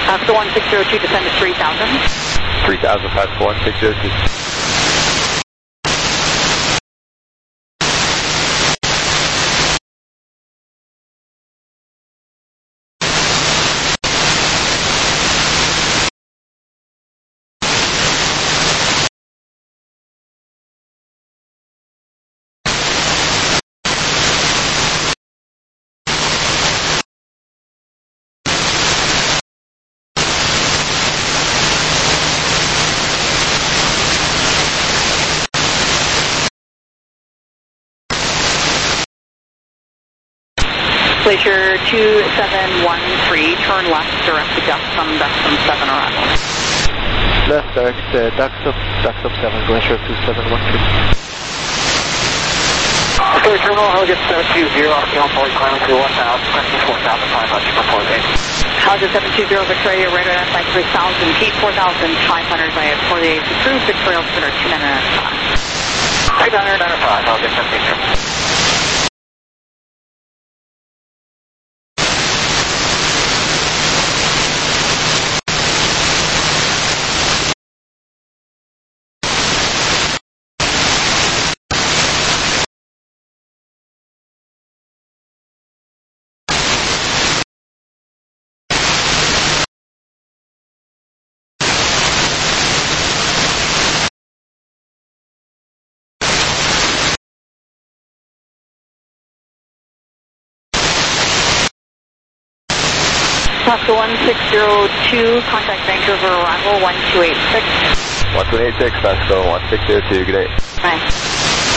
Oscar 1602, descend to 3000. 3000, 541, 602. Glacier 2713, turn left, direct to Duxom 7 arrival. Left, direct, Duxom 7, Glacier 2713. Okay, terminal, Helijet 720, off the climbing to 1000, cresting 4500, report 8. Helijet 720, Victoria, radar identify 3000, heat 4500 by 48, approved Victoria altimeter 2995. 2995, Helijet 720. Oscar 1602, contact Vancouver arrival 1286. 1286, Vasco 1602, good day. Bye.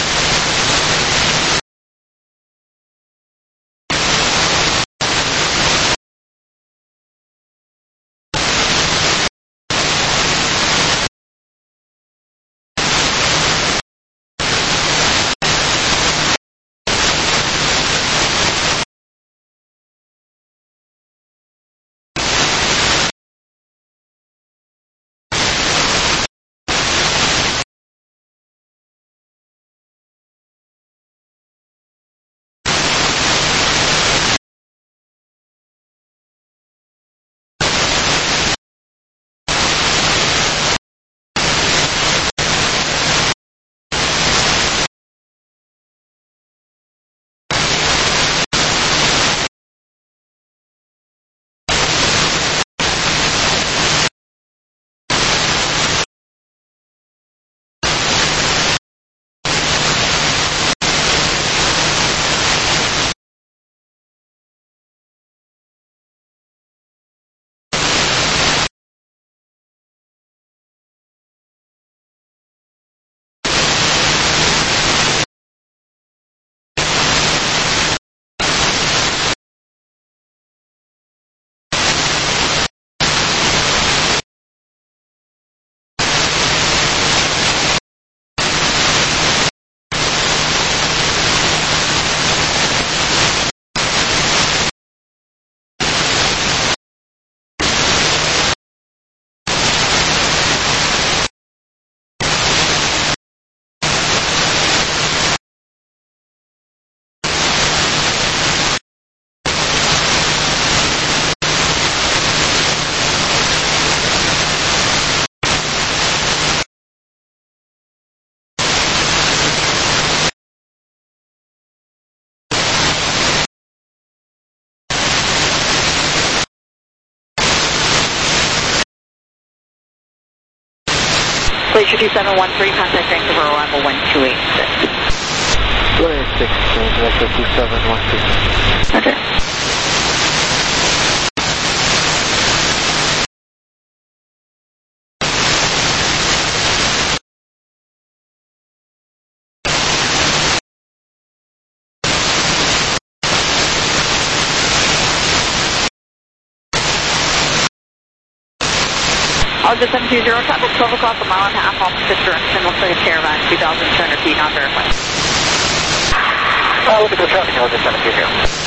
Glacier 2713, contact Vancouver arrival 1286. 286, Glacier 2713. Okay. Helijet 720, traffic 12 o'clock, a mile and a half opposite direction. Looks like a caravan, 2,200 feet, not verified. Look at the traffic, Helijet 720.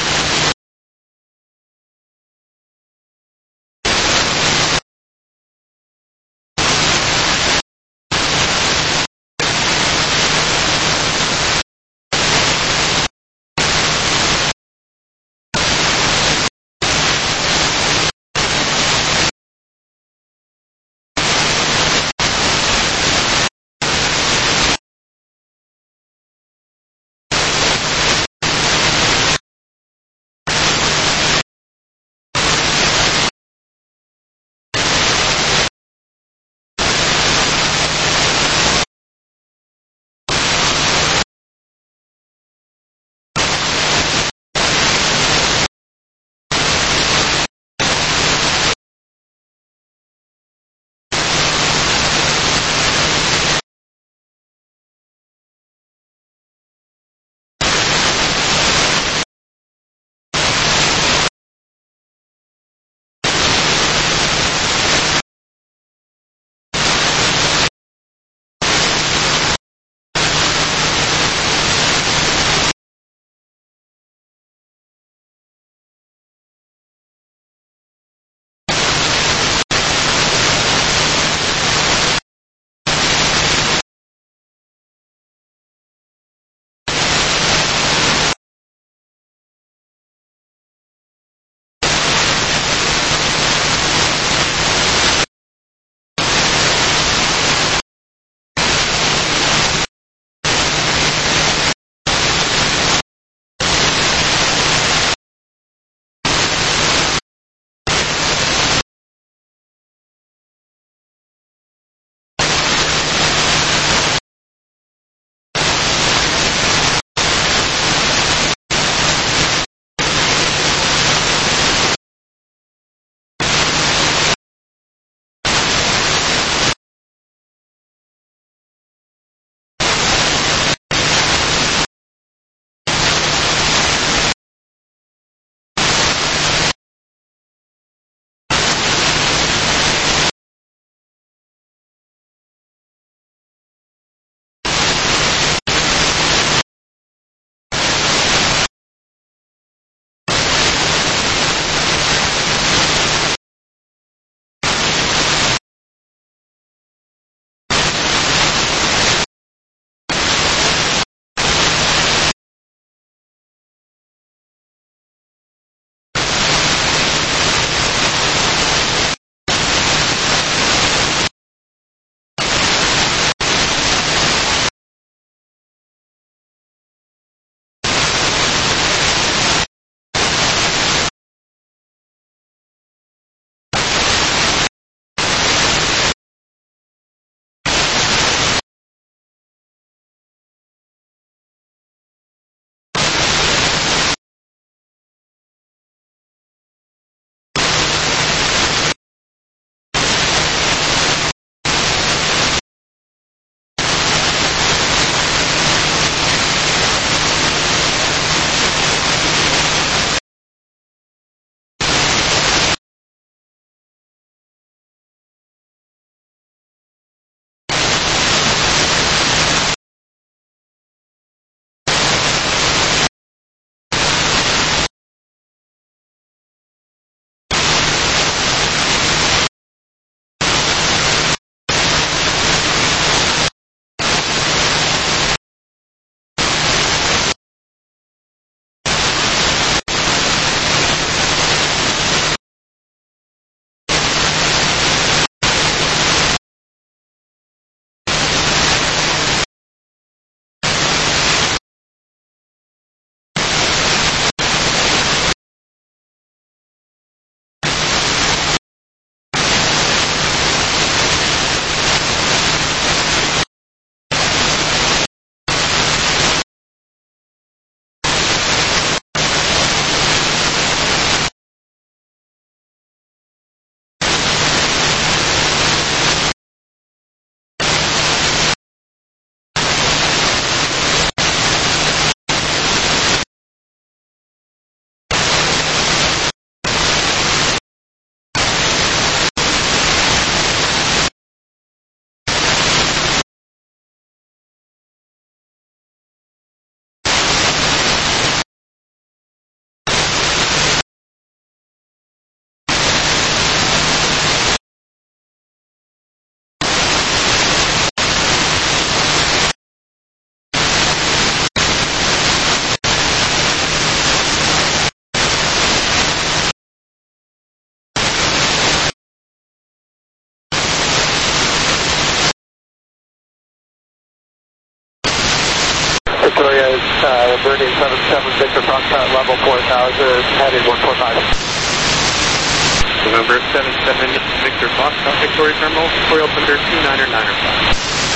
number 77 Victor Foxtrot, Victoria Terminal, Victoria altimeter 29905.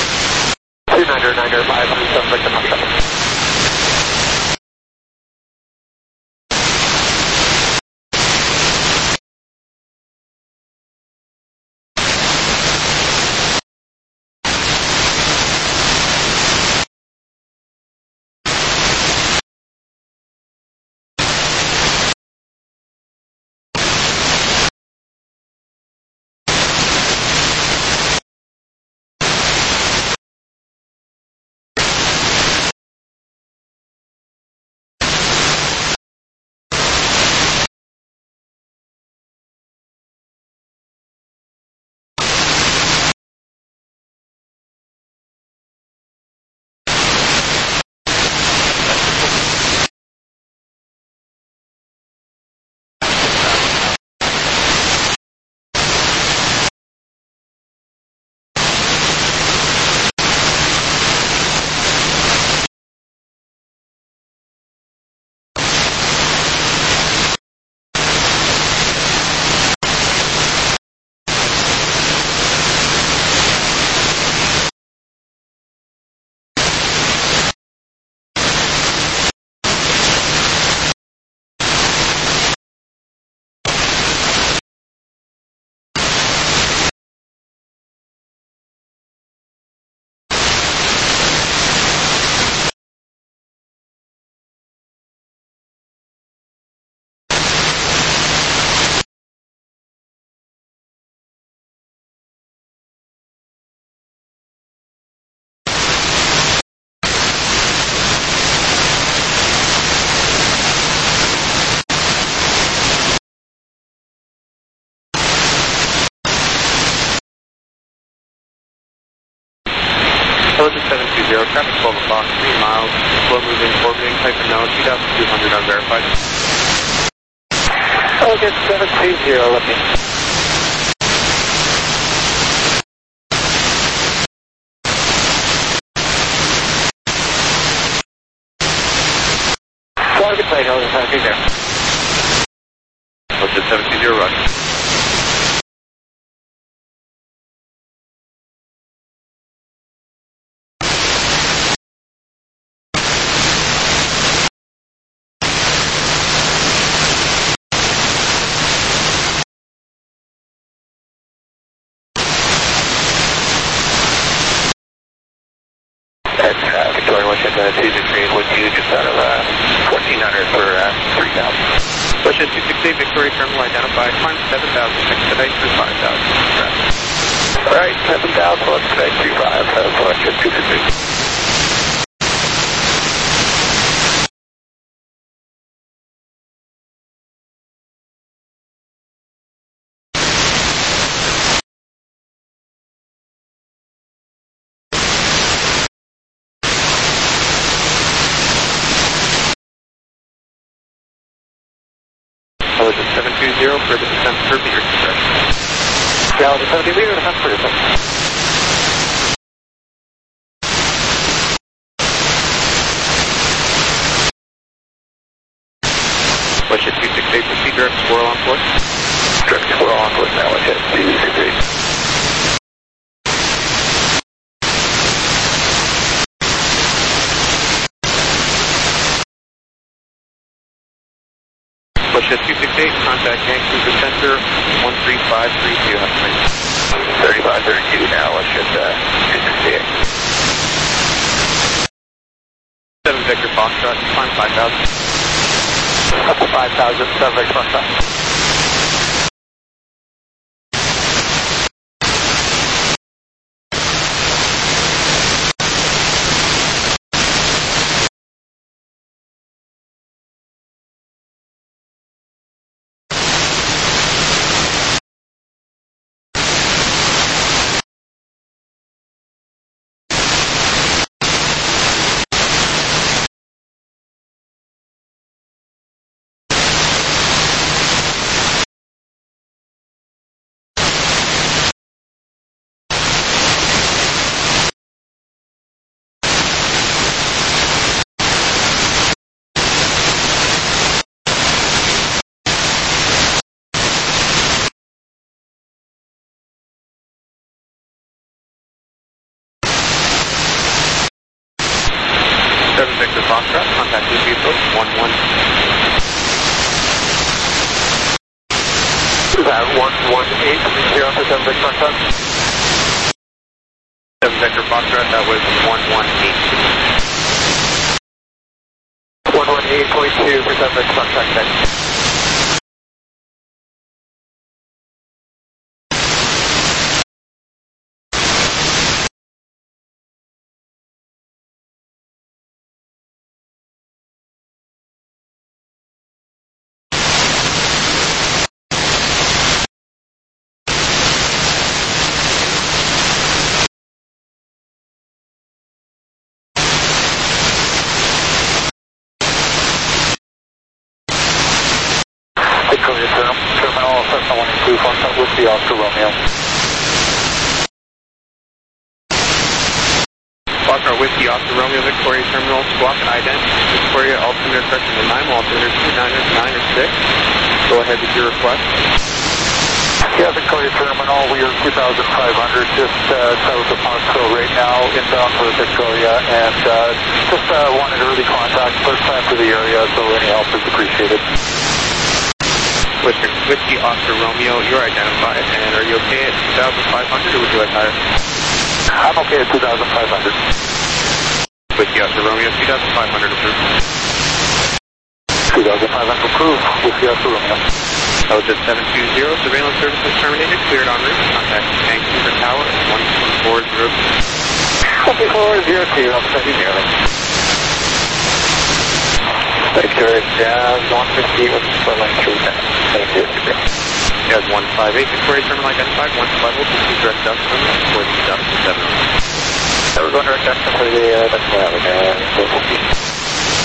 29905, 7 Victor Foxtrot. Ocean 720, traffic 12 o'clock, 3 miles, slow moving, orbiting, type of known, 2,200 unverified. Ocean 720, looking. Target plane, Ocean 720. Ocean 720, run. Victoria Washington 263, would you just out of 1400 for 3000? Ocean 268, Victoria Terminal identified, climb 7,000, expedite through 5,000. Alright, 7,000, let's expedite through 5,000, Ocean 263. Ocean 720 for the descent for meter compression. Yeah, Ocean 70 meter descent for descent. Ocean 268, proceed direct squirrel on course. Direct squirrel on course now, Ocean 263. Ocean 268, contact Vancouver Center, 13532, have a nice 3532 now, Ocean 268. 7 Victor Foxtrot, climb 5,000. Up to 5,000, 7 Victor Foxtrot. 7 Victor Foxtrot, contact Lucy approach 11. Is that 118 for 7 Victor Foxtrot? 7 Victor Foxtrot, that was 118. 118.2 for 7 Victor Foxtrot, thanks. Victoria Terminal, Cessna 122, Foxtrot Whiskey, Oscar Romeo. Foxtrot Whiskey, Oscar Romeo, Victoria Terminal, squawk and ident. Victoria, altimeter correction to 9, altimeter 2909 or 6. Go ahead with your request. Yeah, Victoria Terminal, we are 2,500, just south of Moxville right now, inbound for Victoria, and just wanted early contact, first time to the area, so any help is appreciated. Whiskey, Oscar Romeo, you're identified, and are you okay at 2,500 or would you like higher? I'm okay at 2,500. Whiskey, Oscar Romeo, 2,500 approved. 2,500 approved, Whiskey, Oscar Romeo. That was at 720, surveillance services terminated, cleared en route, contact Vancouver Tower, 11402. 12402, I'm sending nearly. Victoria Jazz 150 with Berlin 310. Jazz 158, Victoria Terminal identified, 150, please direct ducks for the ducks to 7. We're going to direct ducks for the ducks to 7.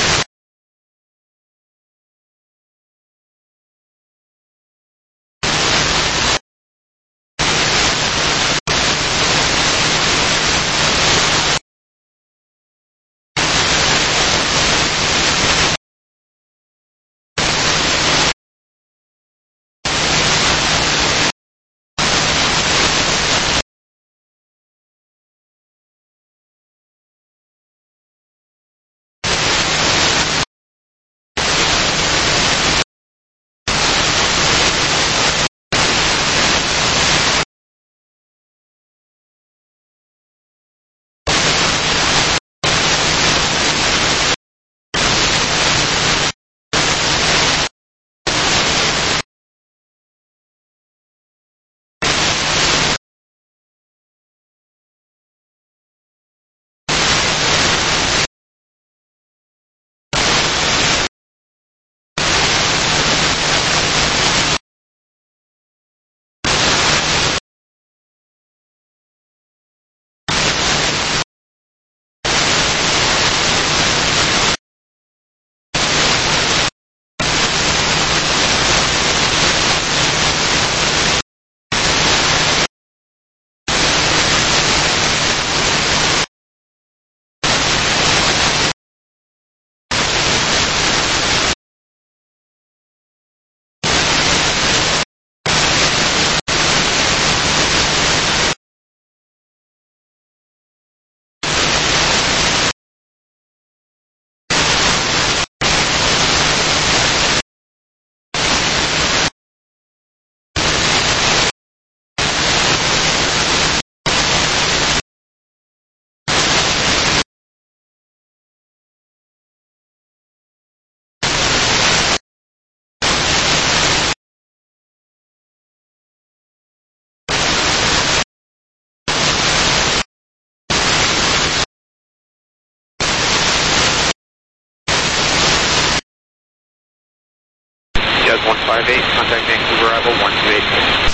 Jazz 158, contact Vancouver arrival 128.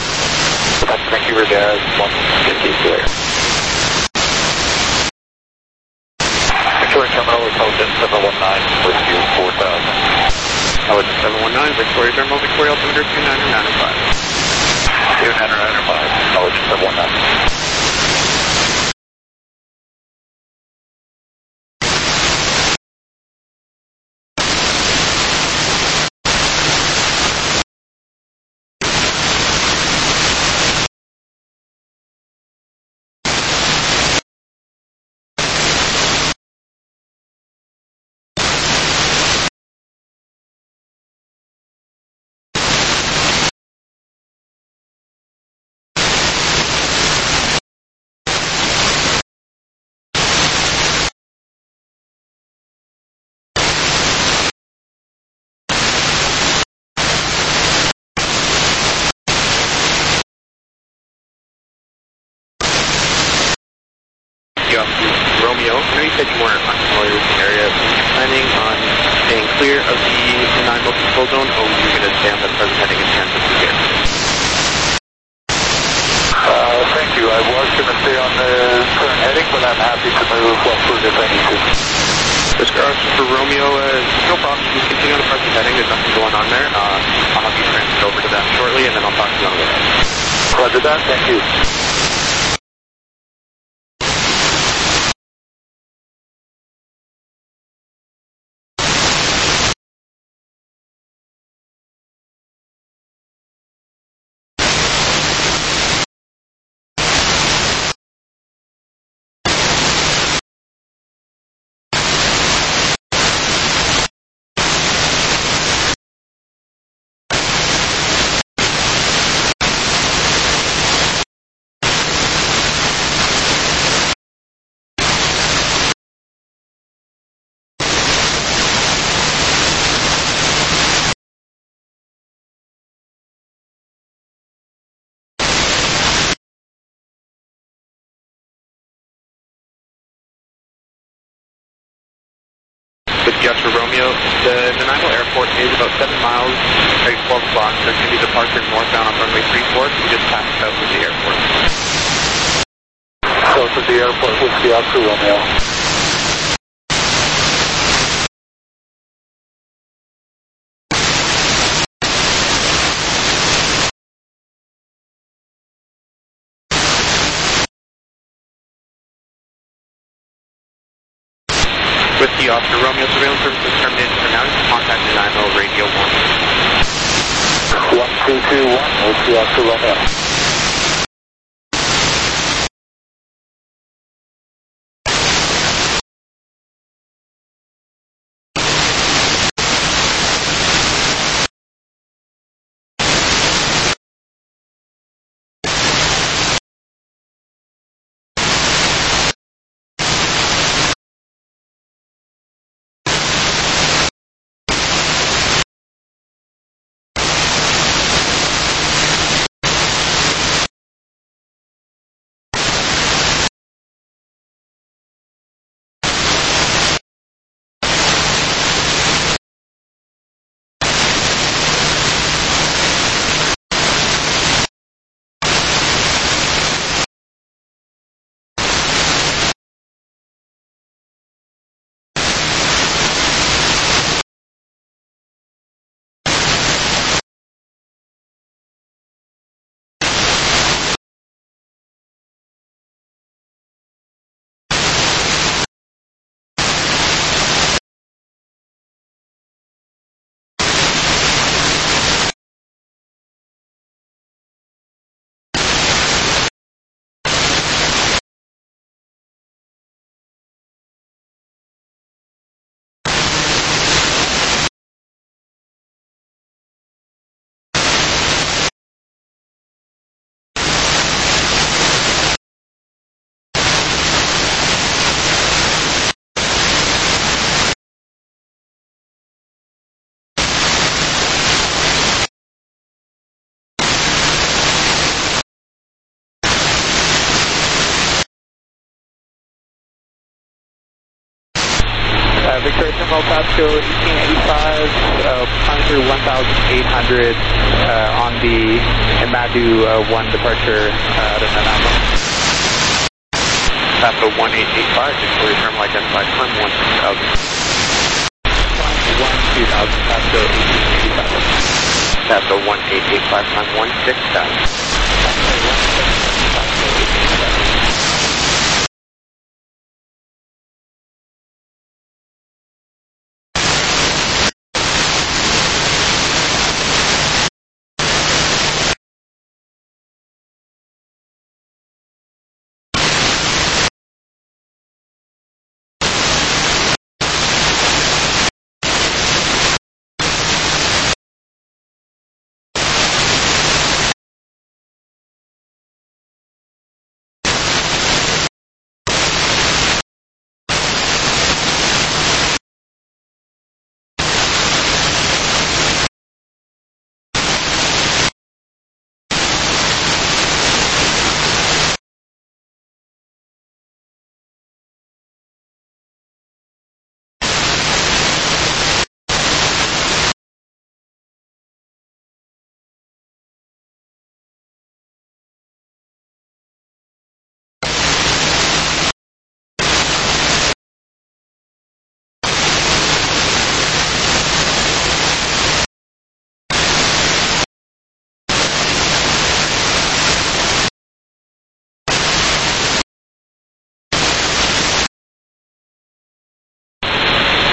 That's Vancouver Jazz 150 clear. Victoria Terminal, intelligence 719, with you 4,000. Intelligence 719, Victoria Terminal, Victoria altimeter 29905. 29905, intelligence 719. more unfamiliar with the area, are you planning on staying clear of the 9 mile control zone, or are you going to stay on the present heading and transfer through here? Thank you. I was going to stay on the current heading, but I'm happy to move westward if I need to. Oscar for Romeo, no problem. You can continue on the present heading. There's nothing going on there. I'll have you transferred over to them shortly, and then I'll talk to you on the way. Roger that. Thank you. Just for Romeo, the Nanaimo Airport is about 7 miles, at 12 o'clock. There's going to be departure northbound on runway 34, so we just passed south of the airport. South of the airport, Whiskey Oscar Romeo. Whiskey Oscar Romeo, surveillance services terminated for now. Contact Nanaimo Radio 1. 1221, Whiskey Oscar Romeo. Victoria Terminal Pasco 1885, climbing through 1,800 on the Imadu 1 departure out of Nanaimo. Pasco 1885, Victoria Terminal identified, climb 1,000. Climb 1,2000, Pasco 1885. Pasco 1885, climb 16,000.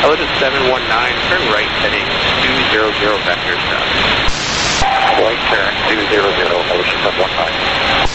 Elgin 719, turn right heading 200 vector stop. Right turn 200, Elgin 719.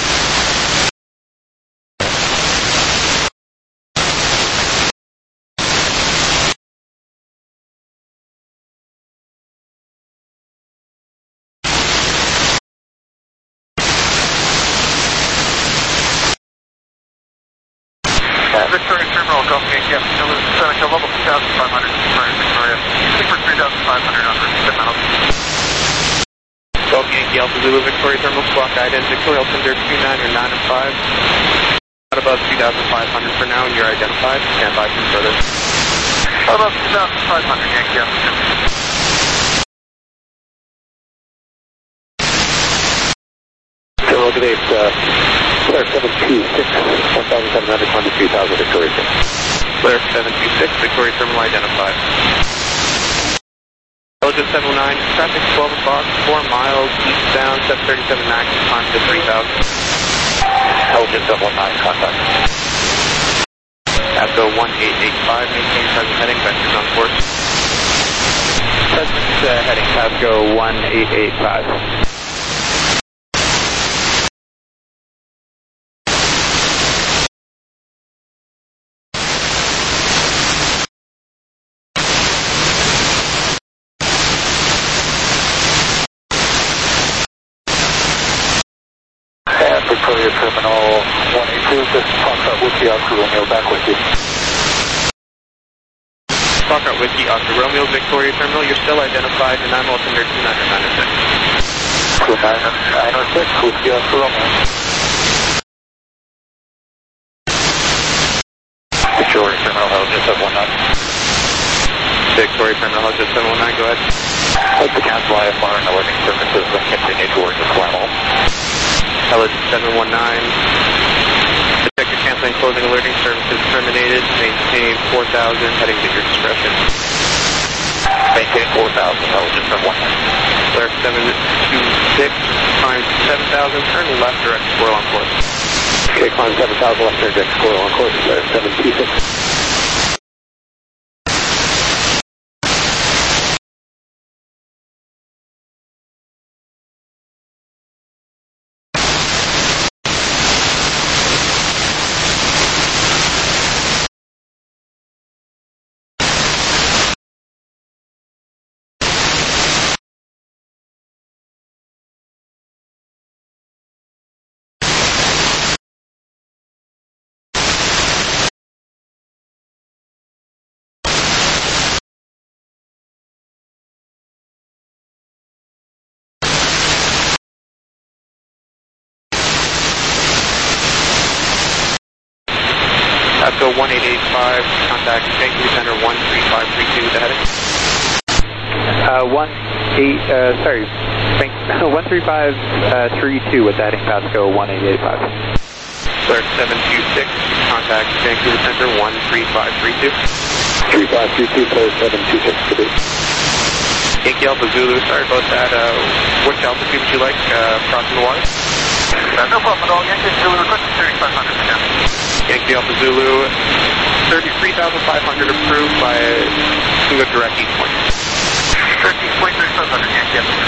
Victoria Terminal, Gulf Gate, yes, Seneca, level 2,500, Victoria. Sleeper 3,500 on the Mountain. Gulf Yankee Alpha Zulu, Victoria Terminal, squawk ident, Victoria Altimeter 29 or 9 and 5. Not above 2,500 for now, and you're identified. Stand by for further. About 2,500, Yankee Alpha. Hello, good day, Flare 726, 1,700, 23,000, Victoria Terminal. Flare 726, Victoria Terminal identified. Elgin 709, traffic 12 o'clock, 4 miles eastbound, 737 MAX, on to 3,000. Elgin 719, contact. ASCO 1885, maintain present heading, vectors on course. Present heading, ASCO 1885. Victoria Terminal 182, this is Foxtrot Whiskey, Oscar Romeo, back with you. Foxtrot Whiskey, Oscar Romeo, Victoria Terminal, you're still identified, and I'm altimeter 29906. 29906, Whiskey, Oscar Romeo. Victoria Terminal, Elgin 719. Victoria Terminal, Elgin 719, go ahead. Like to cancel IFR and alerting services and continue towards the Flannel. Elgin 719. Detector canceling, closing alerting services terminated. Maintain 4,000, heading at your discretion. Maintain 4,000, Elgin 719. Flare 726, climb 7,000, turn left direct squirrel on course. Okay, climb 7,000, left turn direct squirrel on course, Flare 726. ASCO 1885, contact Vancouver Center 13532 with the heading. 13532 with that heading, ASCO 1885. Flare 726, contact Vancouver Center 13532. 3532, Flare 726, good day. Yankee Alpha Zulu, sorry about that. Which altitude would you like crossing the water? No problem at all, Yankee Zulu, requesting 3,500 again. Yankee Alpha Zulu, 33,500 approved by a direct east point. 13.3500, Yankee Alpha.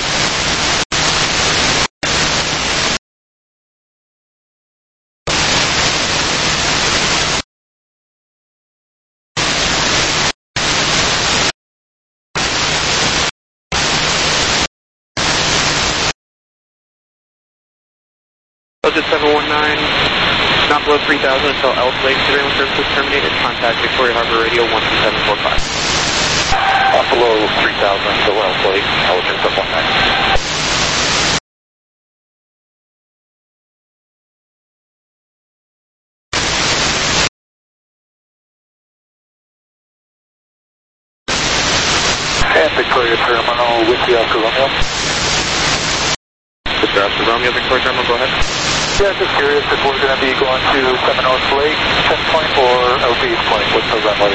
Elgin 719, not below 3,000 until Elf Lake surveillance services terminated. Contact Victoria Harbor Radio 12745. Not below 3,000 until Elf Lake, Elgin 719. And Victoria Terminal with the Oscar Romeo. Mr. Oscar Romeo, Victoria Terminal, go ahead. Yeah, just curious if we're going to be going to Seminoles Lake, 10 point, or Elk East Point. What's the runway?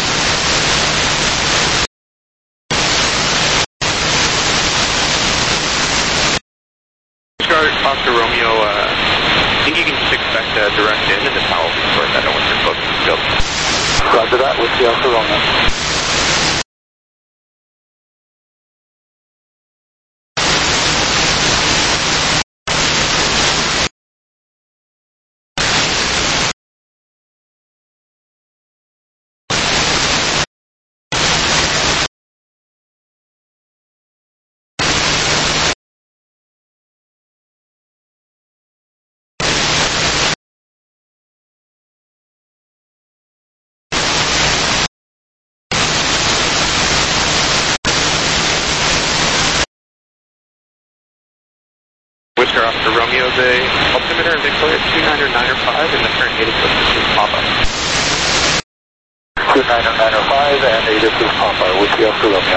Oscar Romeo, I think you can just expect a direct in and the towel will be I don't want your close to the field. Roger that, Whiskey Alpha Romeo. Whisker Oscar Romeo, the altimeter in Victoria 29 or 9 or 5, and the current native position is Papa. 29 or 9 or 5, and native is Papa, Whiskey Oscar Romeo.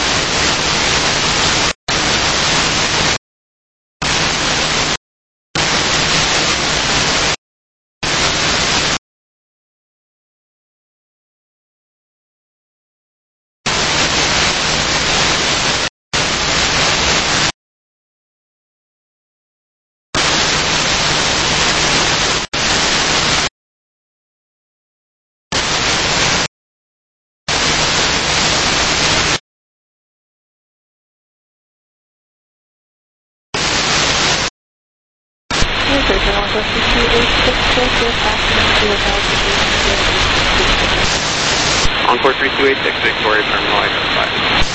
Encore 3286, Victoria Terminal identified.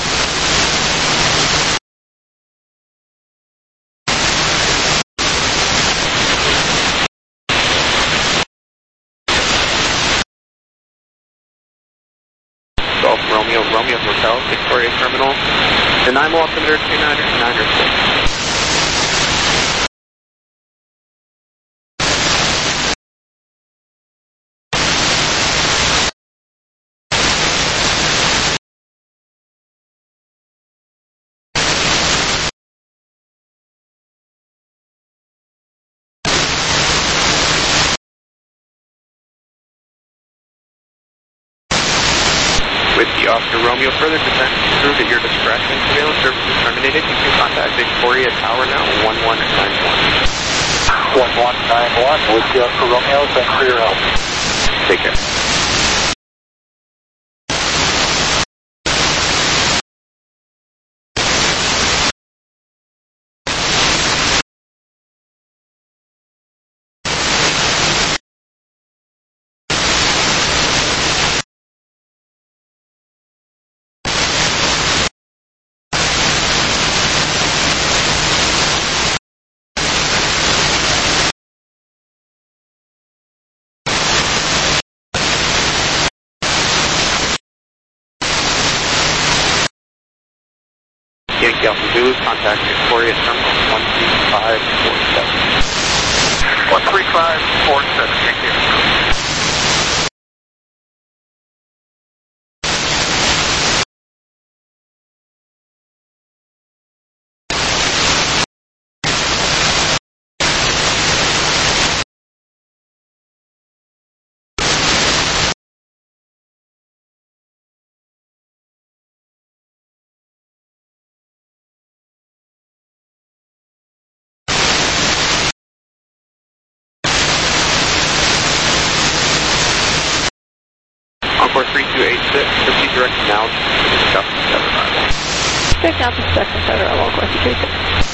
Golf Romeo, Romeo Hotel, Victoria Terminal. The NIMO altimeter 29 or 9 or 6. Whiskey Oscar Romeo, further descent through at your discretion. Surveillance services terminated. You can contact Victoria Tower now, 1191. 1191, Whiskey Oscar Romeo, thanks for your help. Take care. Yankee Alpha Zulu, contact Victoria Terminal 13547. 13547, Yankee. Encore 3286, proceed direct now to South Federal. Direct now to South Federal, Encore 3286.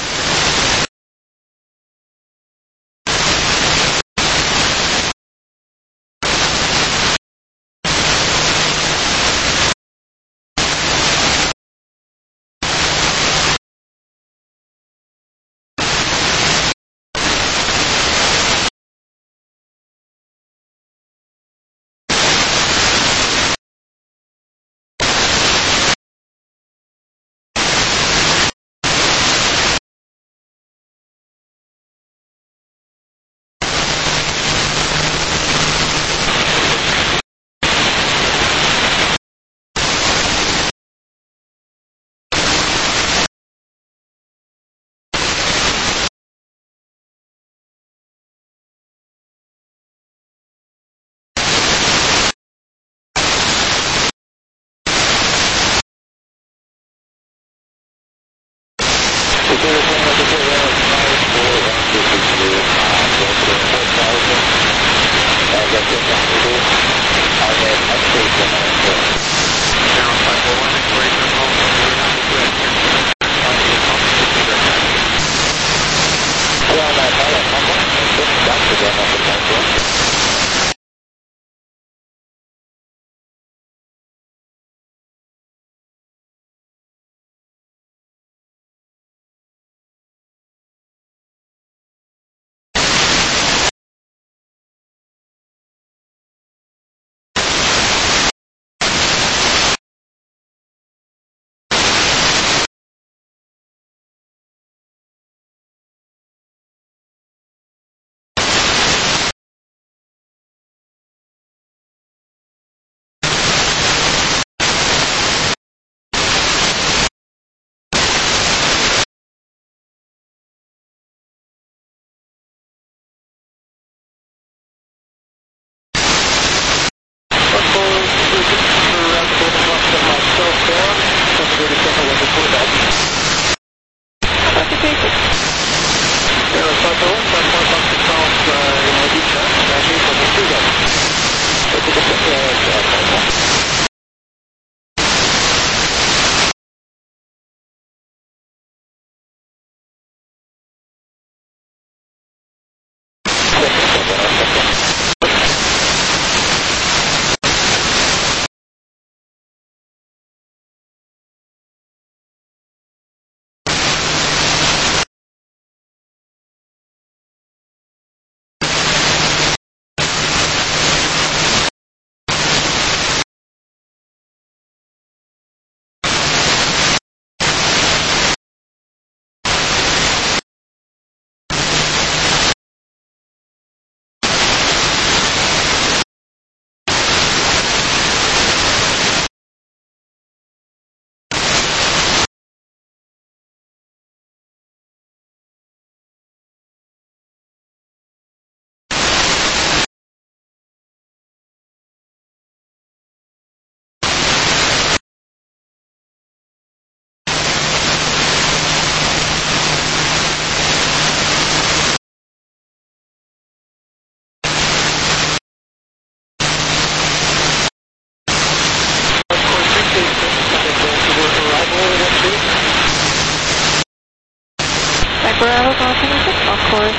Bravo, Golf 26, off course,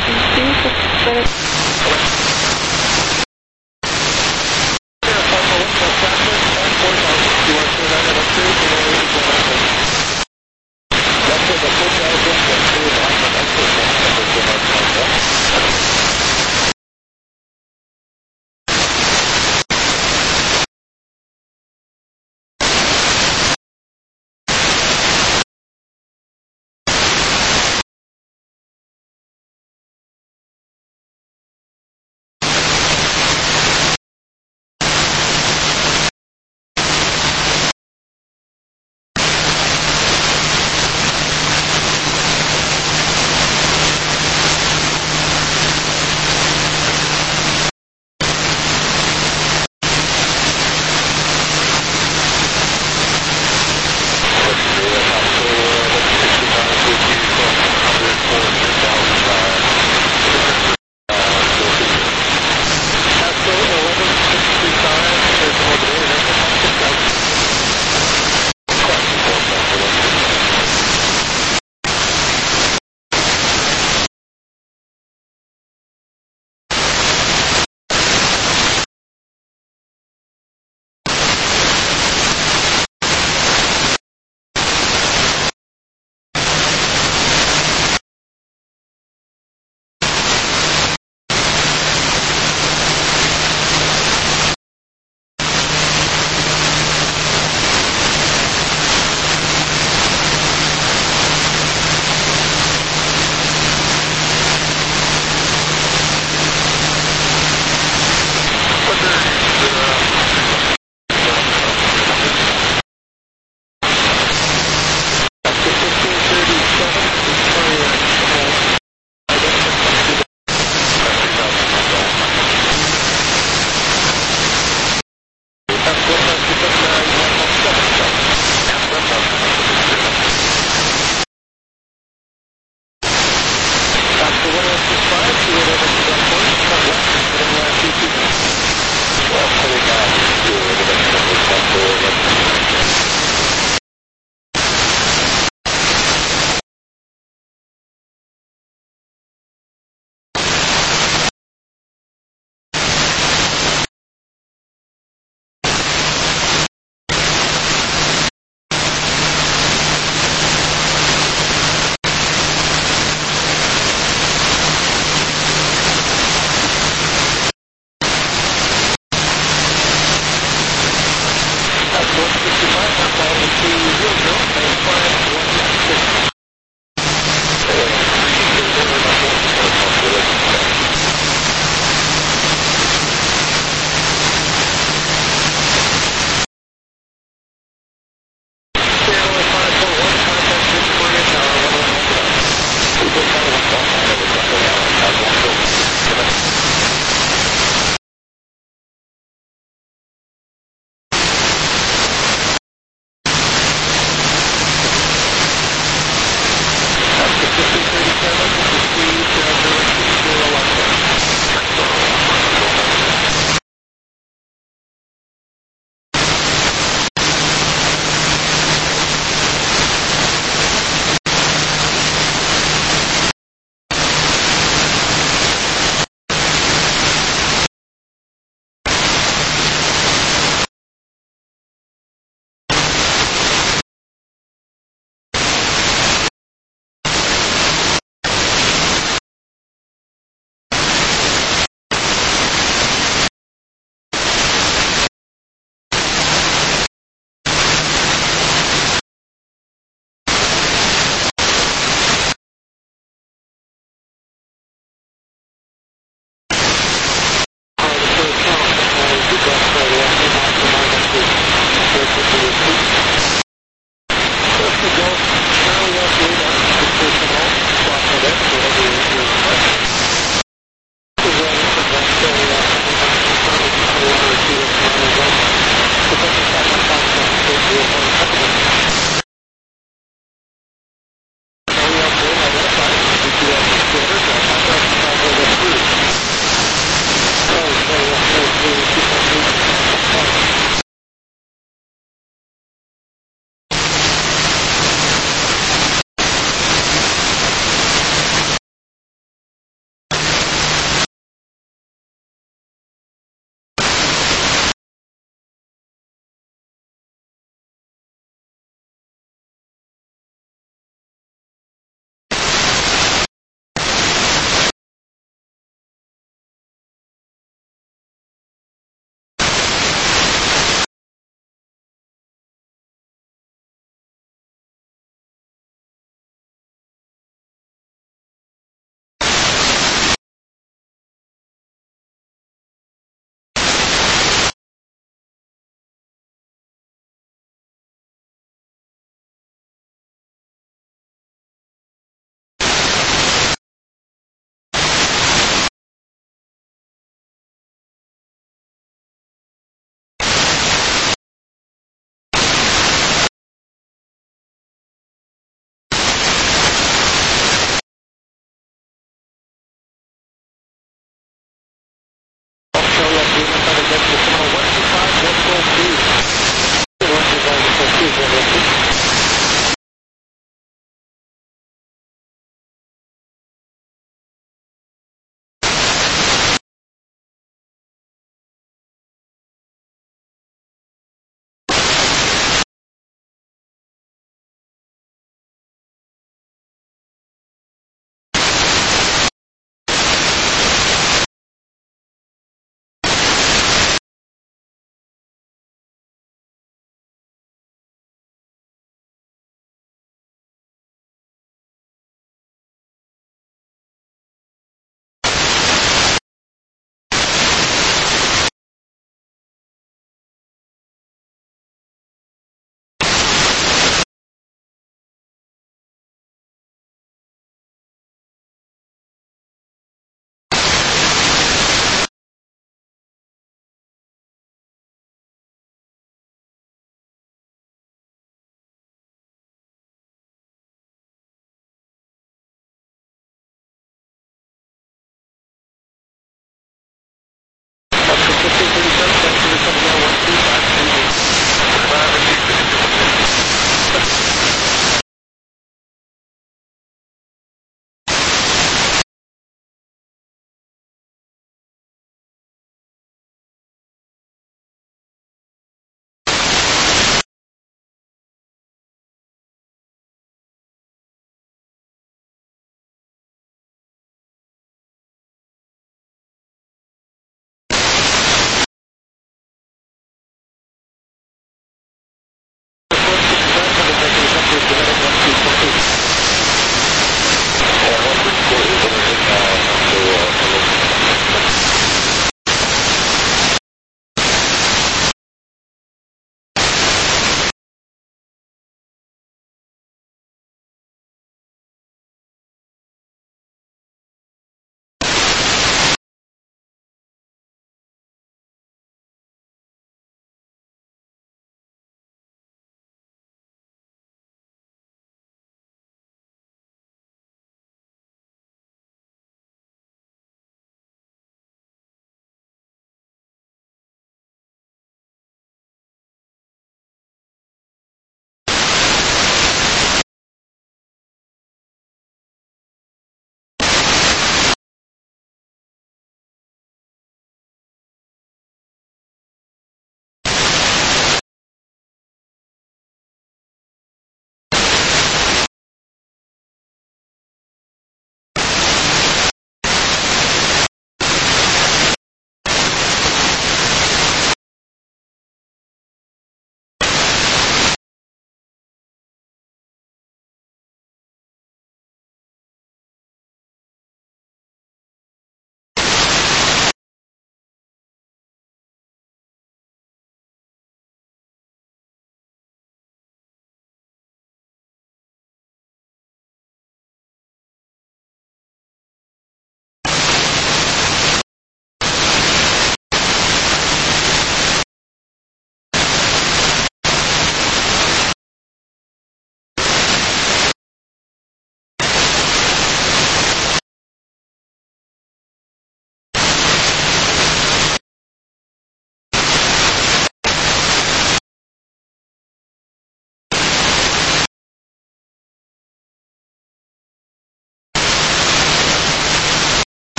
and 2, 6 minutes.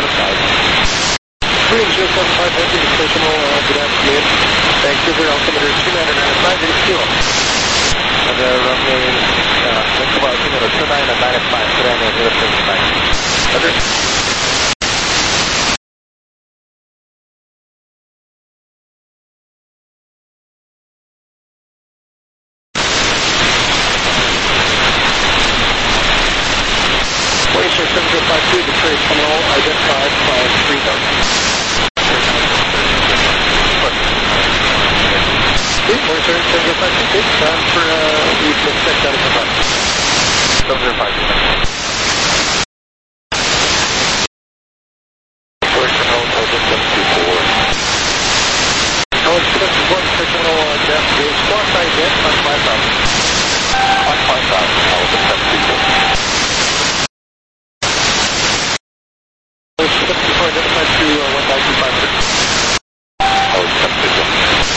identified. Green 075, Decimal, good afternoon. Vancouver, altimeter 2995, kilo. The runway, Vancouver, altimeter 2995, today on 075. Roger. Glacier 7052, Detroit Terminal, identified by 3000. Glacier 7052, time for, we can expect that to come up. 705. Detroit Terminal, Intelligence 724. Intelligence 724, Terminal, Jeff, is squawk ident on 5000. On 5000, Intelligence 724. 74 identified to 1,500. Oh, 724.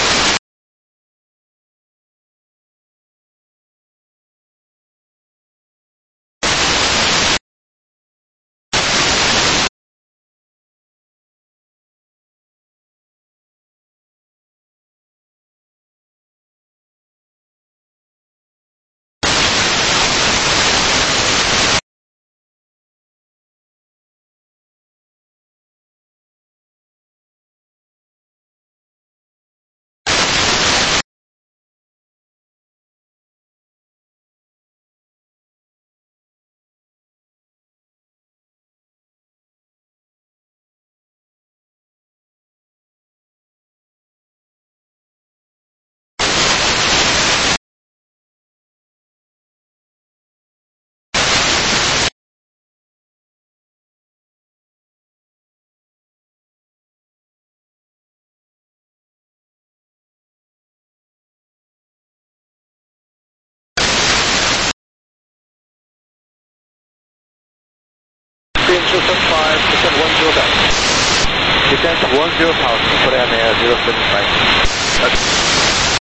Green 275, descend 10 back. Descent 10,000, put on 075.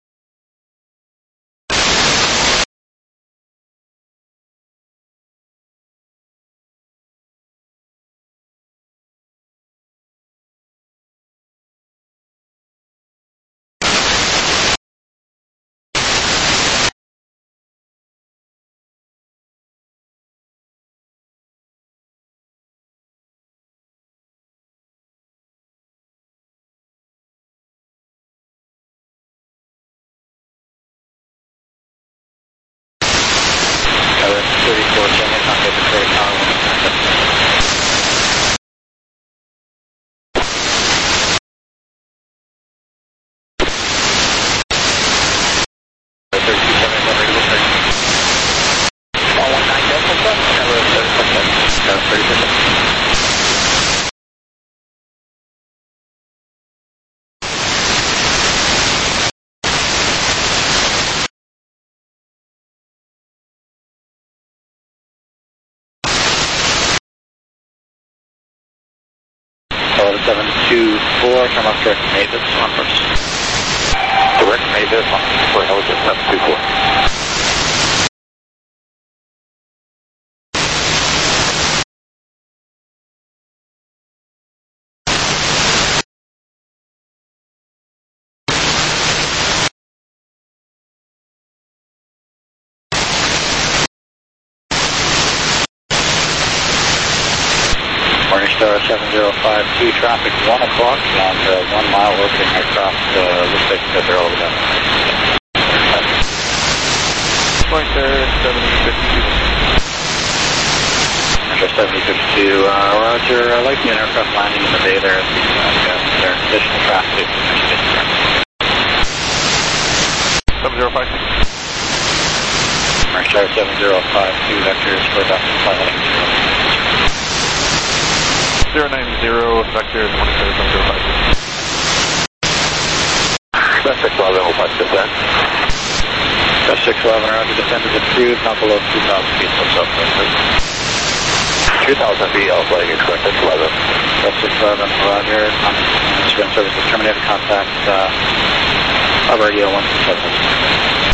Hello, 724, come up direct Mavis, on first. Direct Mavis, on for Intelligence 724. Morningstar 7052, traffic 1 o'clock and 1 mile orbiting aircraft, looks like they're all done. Morningstar 7052. Morningstar 7052, roger, likely an aircraft landing in the bay there, there's additional traffic. 7056. Morningstar 7052, vectors for Dr. Flight 090, vector 27,705. Best 611 will touch descent. Best 611, roger, descend is approved, not below 2,000 feet, so southwest. 2,000 feet, I'll flag expected 11. Best 611, roger, screen services terminated, contact, radio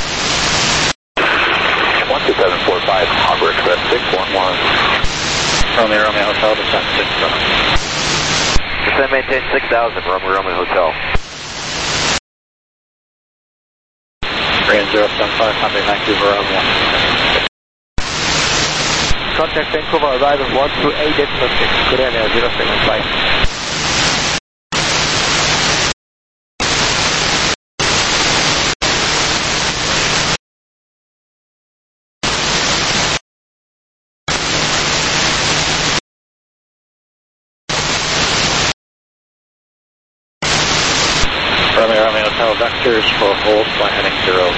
127. 12745, Harbor Express 611. Romeo Hotel, descent 6,000. Descend maintain 6,000, Romeo Hotel. 3075, contact Vancouver on 1. Contact Vancouver, arrival 128.6, good area, 075. Romeo Hotel, vectors for hold, flight heading 090.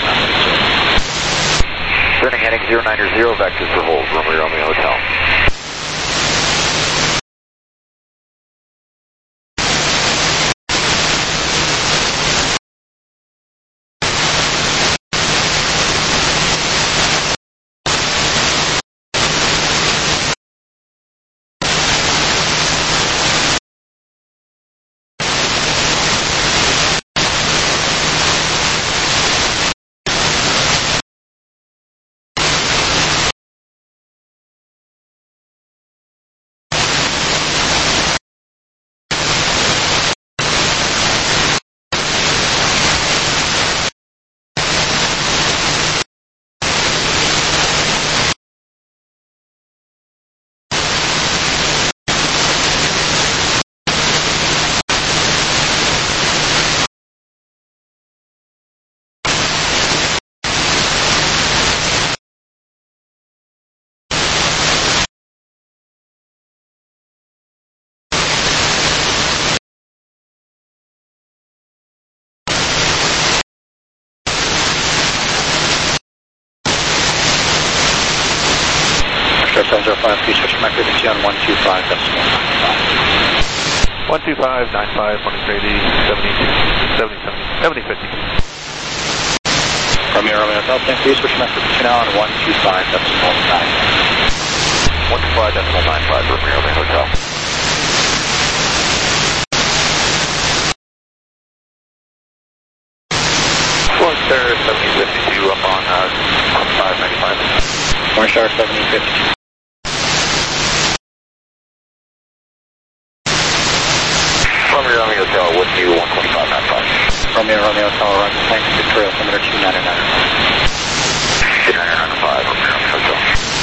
Turning heading 090, vectors for hold, Romeo Hotel. Star 705, please switch my frequency on 125.95. 125.95, morning Grady, 7050. Romeo Hotel, please switch my frequency now on 125.95. 125.95, Romeo Hotel. Star 7052 up on 595. Orange Star 7050. Romeo Hotel, with you 125.95. Romeo Hotel, arrival tank, Victoria, altimeter 299. 2995, Romeo Hotel.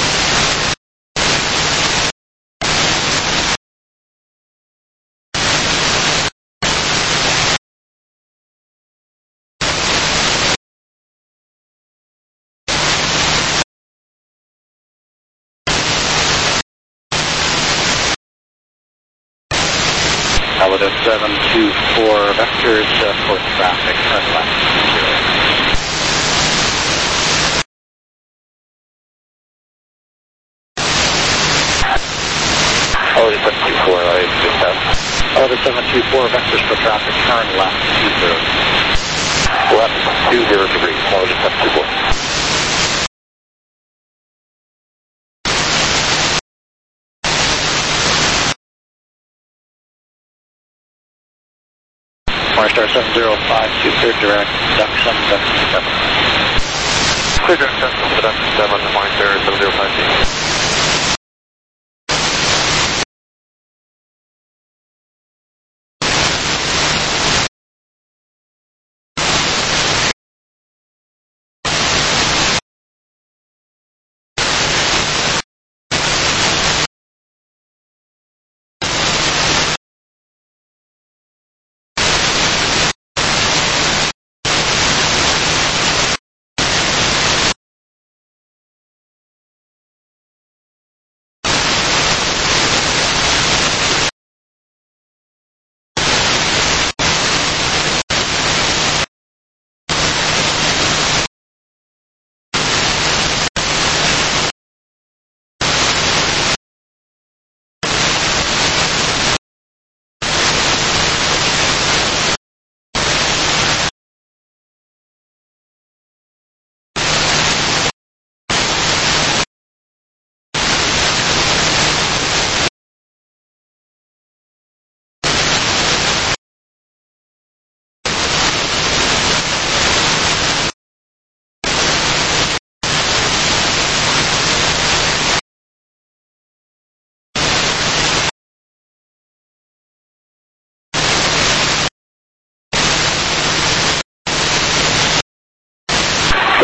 Alida 724, vectors for traffic, turn left, 0. Alida 724, I just have. Alida 724, vectors for traffic, turn left, 20. Left 20 degrees, Alida 724. Orange Star 705, clear direct, duction 77. Clear direct, duction 77, Orange Star 705.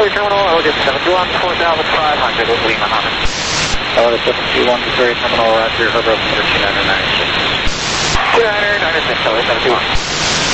Victoria Terminal, Elliott 721, 4,500 with Lima Honda. Elliott 721, Victoria Terminal, Roger, Harbor altimeter 2996. 2996, Elliott 721.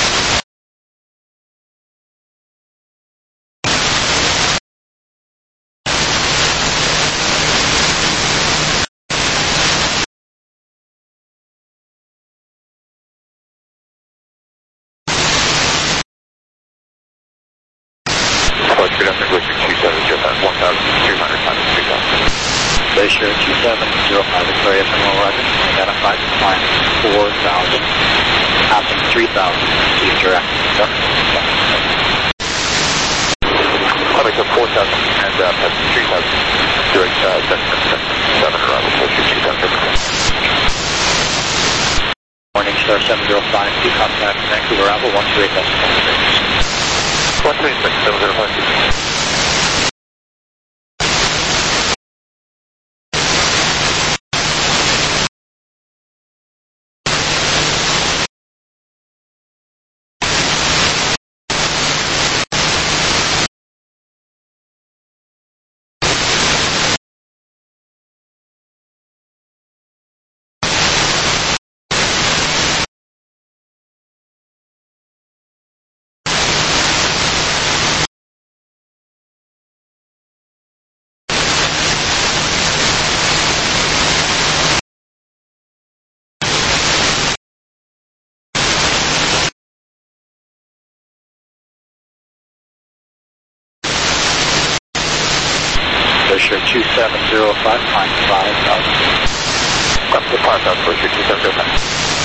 Glacier 2705 Victoria Terminal, Roger. Identified climb 4,000, passing 3,000. Received your active. Climbing to 4,000 and passing 3,000. Direct destination 7 arrival, Glacier 2705. Morning Star 705, two contact Vancouver Apple 128.6. 126, 705. Glacier 2705, climb 5,000. Up to 5,000, Glacier 2705.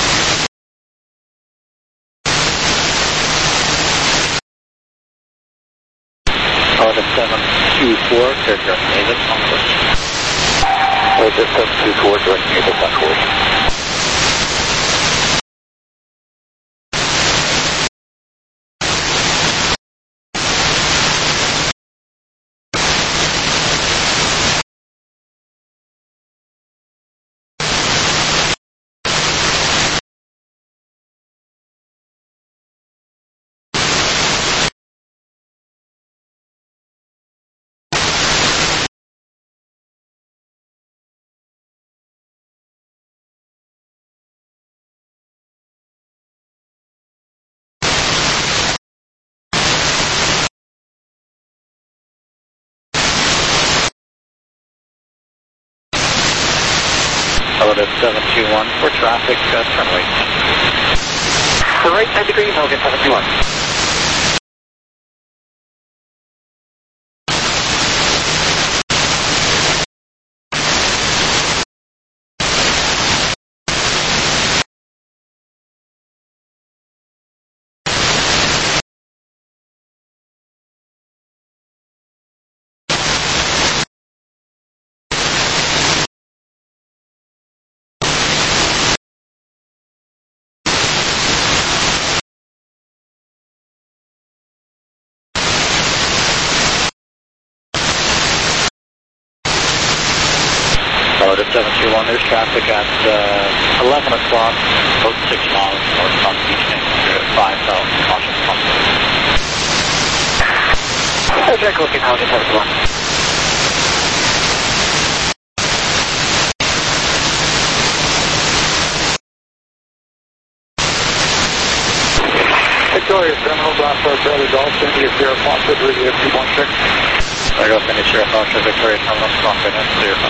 Elliott 724, clear direct Mavis on course. Elliott 724, direct Mavis on course. Elliott 721 for traffic, turn right. For right 10 degrees, Elliott 721. Elliott 721, there's traffic at 11 o'clock, about 6 miles north on Beach Canyon at 5,000, caution pump. Jack looking, Elliott 721. Victoria Terminal, Bravo, Charlie Dalton, your Sierra Fox, Radio 216. There goes India Sierra Fox, Victoria Terminal, strong guidance, clear from.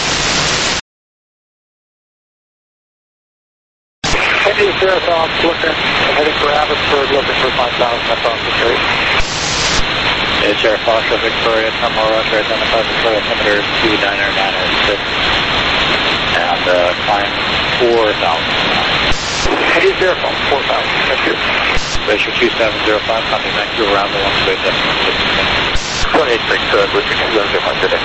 India Sierra Fox, looking, heading for Abbotsford, looking for 5,000, that's off the street. India Sierra Fox, Victoria Terminal, Roger, identified Victoria altimeter 29996. And climb 4,000. India Sierra Fox, 4,000, thank you. Glacier 2705, contact Vancouver around the 128.6. 186, Glacier 2705 today.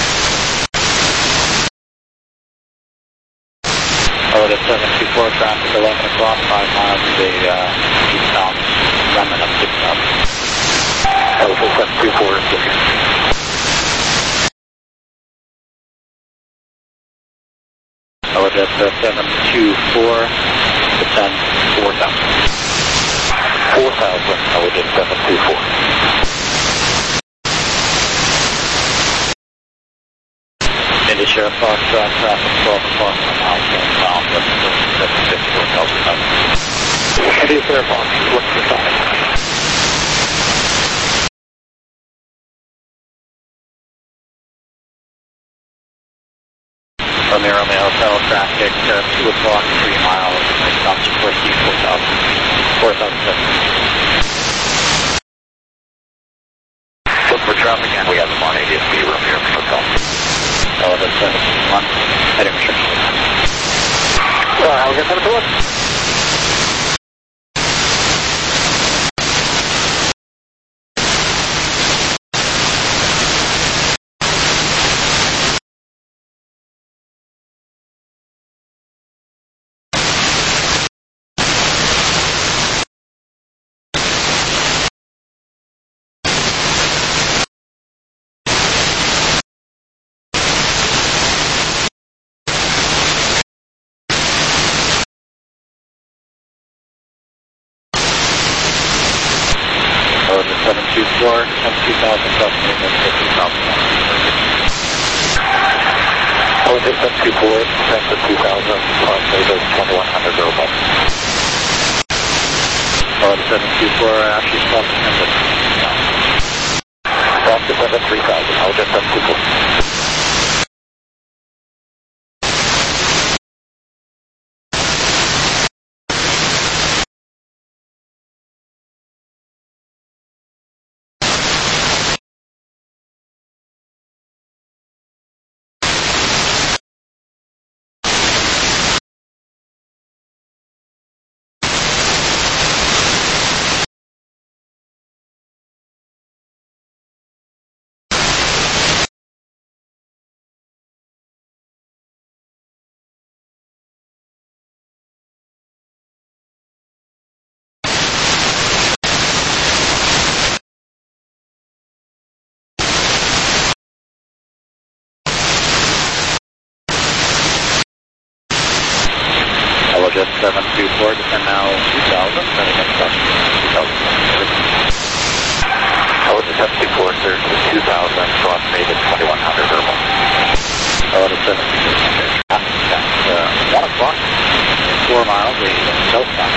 Elliott 724, traffic 11 o'clock, 5 miles to the eastbound, remnant of 6,000. Elliott 724, looking. Elliott 724, descend 4,000. 4,000, Elliott 724. Sierra Foxtrot, traffic 12 o'clock miles southbound, that's 54,000. India Sierra Fox, look for sign. Romeo Hotel, traffic 2 o'clock, 3 miles, stop support 4,007. Look for traffic and we have them on ADSB Romeo Hotel. Oh, that's 7-1, heading restriction. I'll get that to us. Oh, the 724, 10,000 plus maintenance, 50,000. Oh, just 724, 10 to 2,000, Vegas 2100 Robot. Oh, the 724, actually stop transit. Stop to 73,000, I'll just 724. Just 724, descend now 2,000, then again stop 2,000. Oh, the 724, sir, 2,000, cross Vegas 2100 Robot. Oh, the 724, that's 1 o'clock, 4 miles, southbound,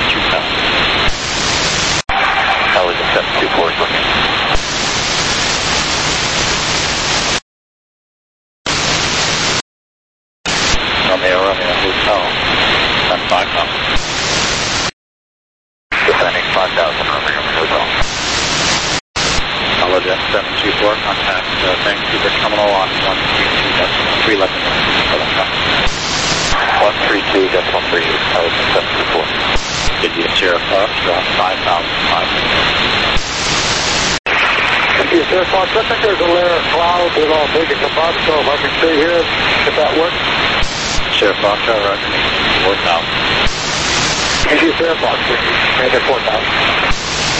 2,000. Oh, the 724 is looking. Romeo Hotel, 5,000. Descending 5,000 Romeo Hotel. Jet 724, contact Vancouver Terminal on 132.3 left. 132.3, that was 724. India Sierra Fox, 5,500. India Sierra Fox, I think there's a layer of cloud with all big and above, so if I can stay here, if that works. Sierra Fox, roger, 4,000. India Sierra Fox, make it 4,000.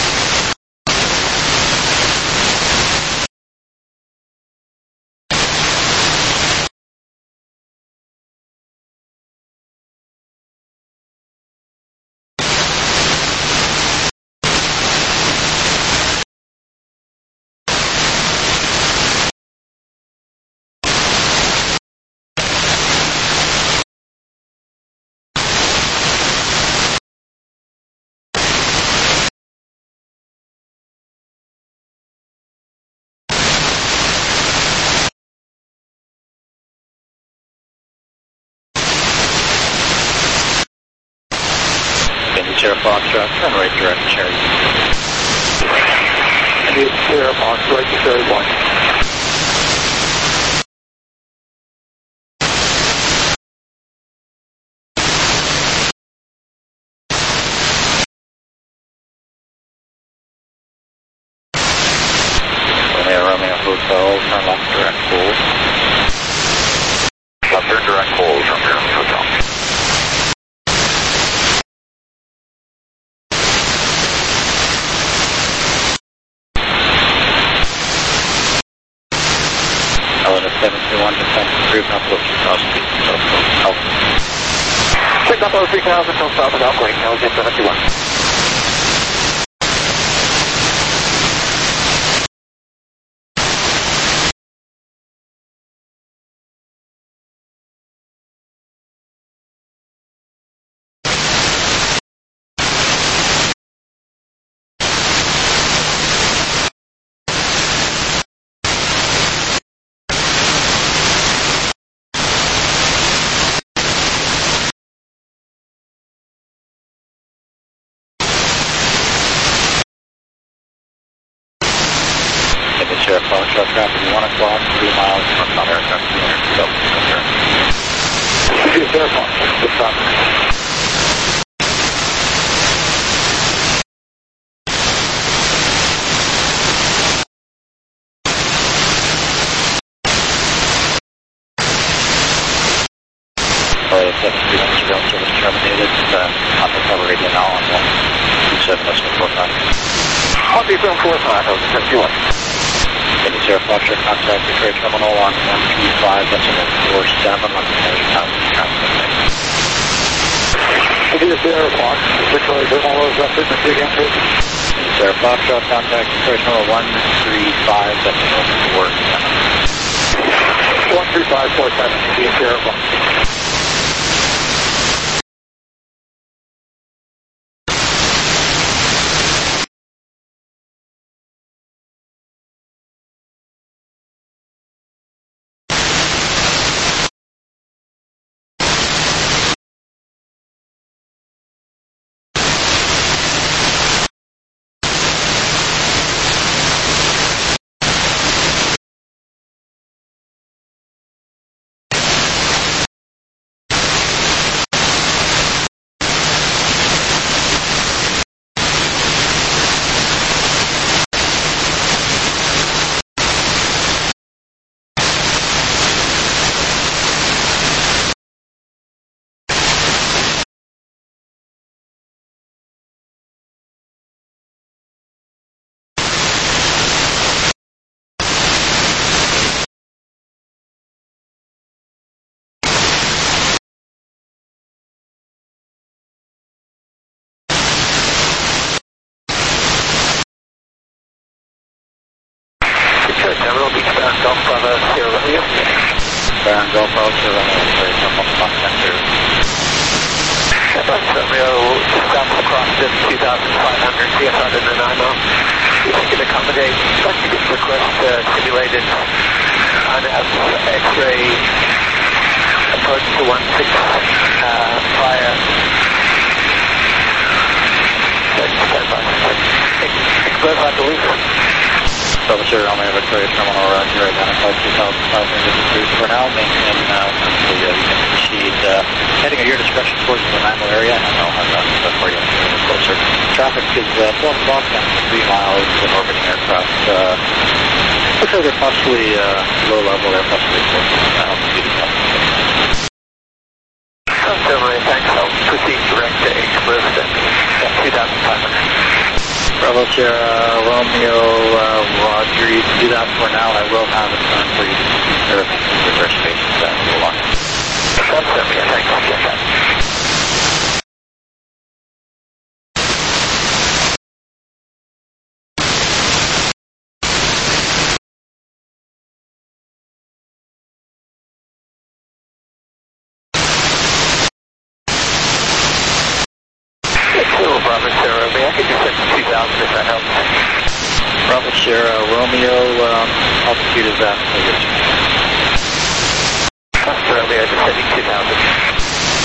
Sierra Fox, turn right direct Cherry. India Sierra Fox, right to Cherry 1. Romeo Hotel, turn left direct hold. Left direct hold, Romeo Hotel. Element 721, descent approved, not below 2,000 feet. Check up over 3,000 till south of Outgoing, LJ 71. traffic at 1 o'clock, 3 miles from non-aircraft 200. Yes, Air Fox. Good traffic. Charlie 731 surveillance service terminated. Contact cover radio now on 127.45. 127.45, over 51. Any Sierra Foxtrot contact Victoria Terminal on 135.47 on the traffic. Yes, Air Fox. Victoria Terminal is up in the big entry. Any Sierra Foxtrot contact Victoria Terminal 135.47. 135.47, yes, Air Fox. Terminal Beach Bound Golf Bravo, Sierra Romeo. Bound Golf Bravo, Sierra Romeo, Terminal Fox Center. Romeo, south across this 2,500 CFR to Nanaimo. If you can accommodate, such a request simulated on X-ray approach to 16 via Explode, I believe. Bravo Sierra Romeo, Victoria Terminal, Roger, identified 2,500 for now. Maintain, you can proceed heading at your discretion towards the Nanaimo area, and I'll have that for you closer. Traffic is 12 o'clock and 3 miles of orbiting aircraft. Looks like they're possibly low level, they're possibly altitude. Certainly, thanks. I'll proceed direct to Explode at 2,500. Bravo Sierra Romeo, Roger, you can do that for now. I will have it done for you to reserve space that will lock. Certainly, thanks. I'll get that. Bravo Sierra Romeo, I could just set to 2,000 if that helps. Bravo Sierra Romeo, altitude is at Bravo Romeo, just setting 2,000.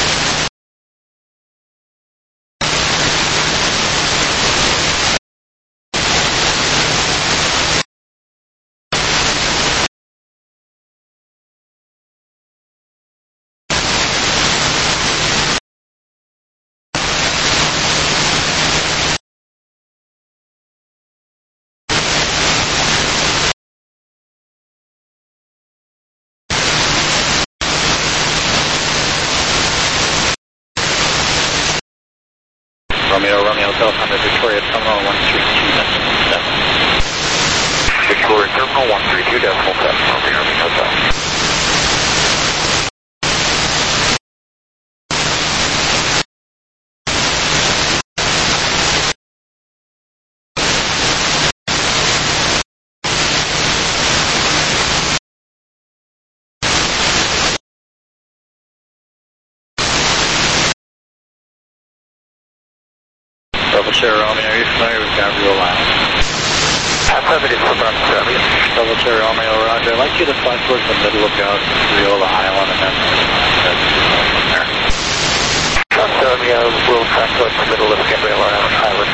Romeo, South Honda, Victoria Terminal 132.7. Victoria Terminal 132.7, Romeo Hotel. Bravo Sierra Romeo, are you familiar with Gabriel Island? Affirmative for Bravo Sierra Romeo. Bravo Sierra Romeo, Roger. I'd like you to fly towards the middle of Gabriola Island and then from there. Bravo Sierra Romeo will track towards the middle of Gabriola Island.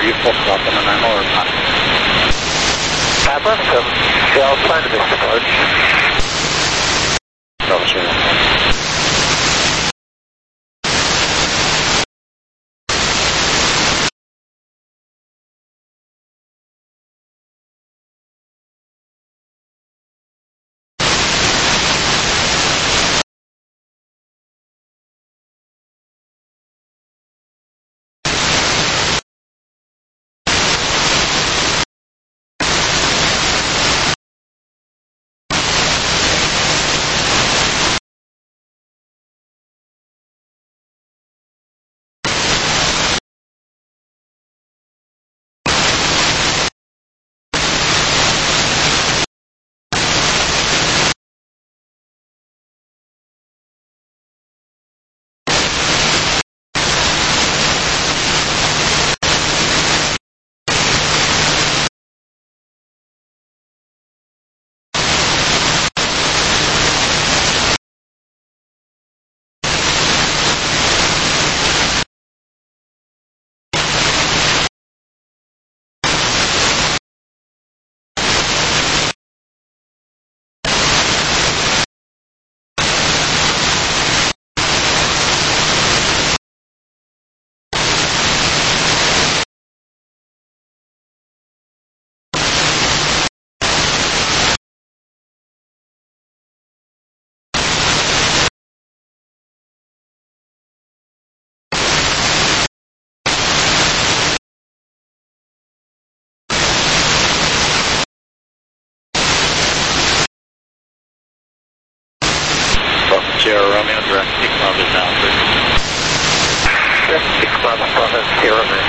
you full stop on the 90 or not? Papa, yeah, I'll plan to miss the approach. Bravo, Sierra 1. Sierra Romeo, direct 6 kilometers down, please. Direct 6 kilometers from Sierra Romeo.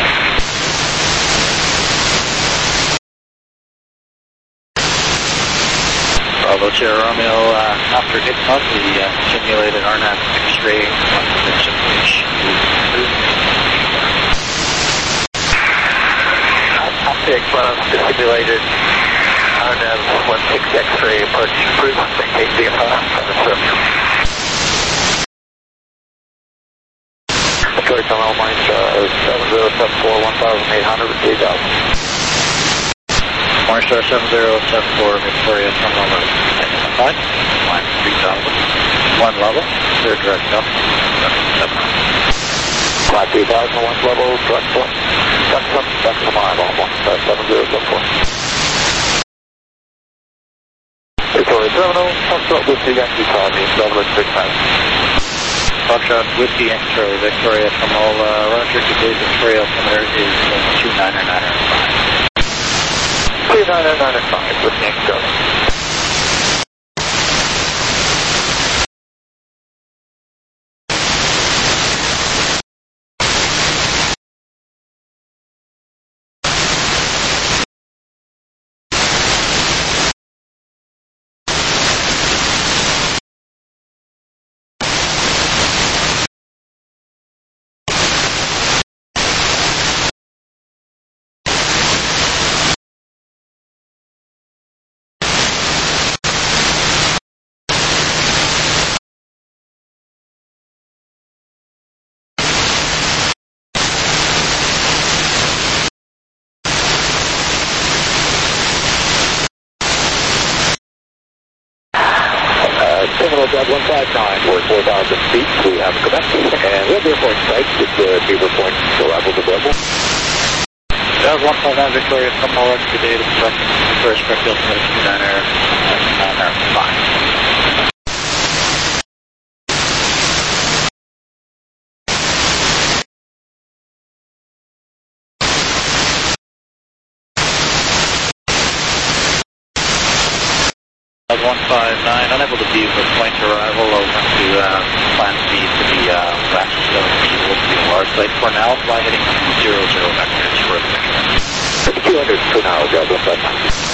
Bravo, Sierra Romeo, after Hickman, the simulated RNAV X-ray After Hickman, the simulated RNAV 16 X-ray approach improvement, maintain VFR on the surface. Victoria Terminal Mines 7074 1800 with 3000. Morningstar 7074 Victoria Terminal Mines. 5, line 3000. One level, clear direct up. Flight 3000, one level, direct point. That's the mile on 7074. Victoria Terminal, Foxtrot Whiskey Yankee Charlie, level at 6 Foxtrot Whiskey Yankee Charlie, Victoria Terminal, Roger, today's Victoria altimeter is 29995. 29995 with Yankee Charlie. Terminal Job 159, we're 4,000 feet, we have Quebec, and we'll be reporting sites with Beaver Point arrival to Bravo. Job 159 Victoria Terminal, Roger, today the Victoria Springfield altimeter 29995. Job 159, unable to be with point arrival over to plan B to the west, so it will be a large site for now, fly heading 00 vectors for the 200 for now, Job 159.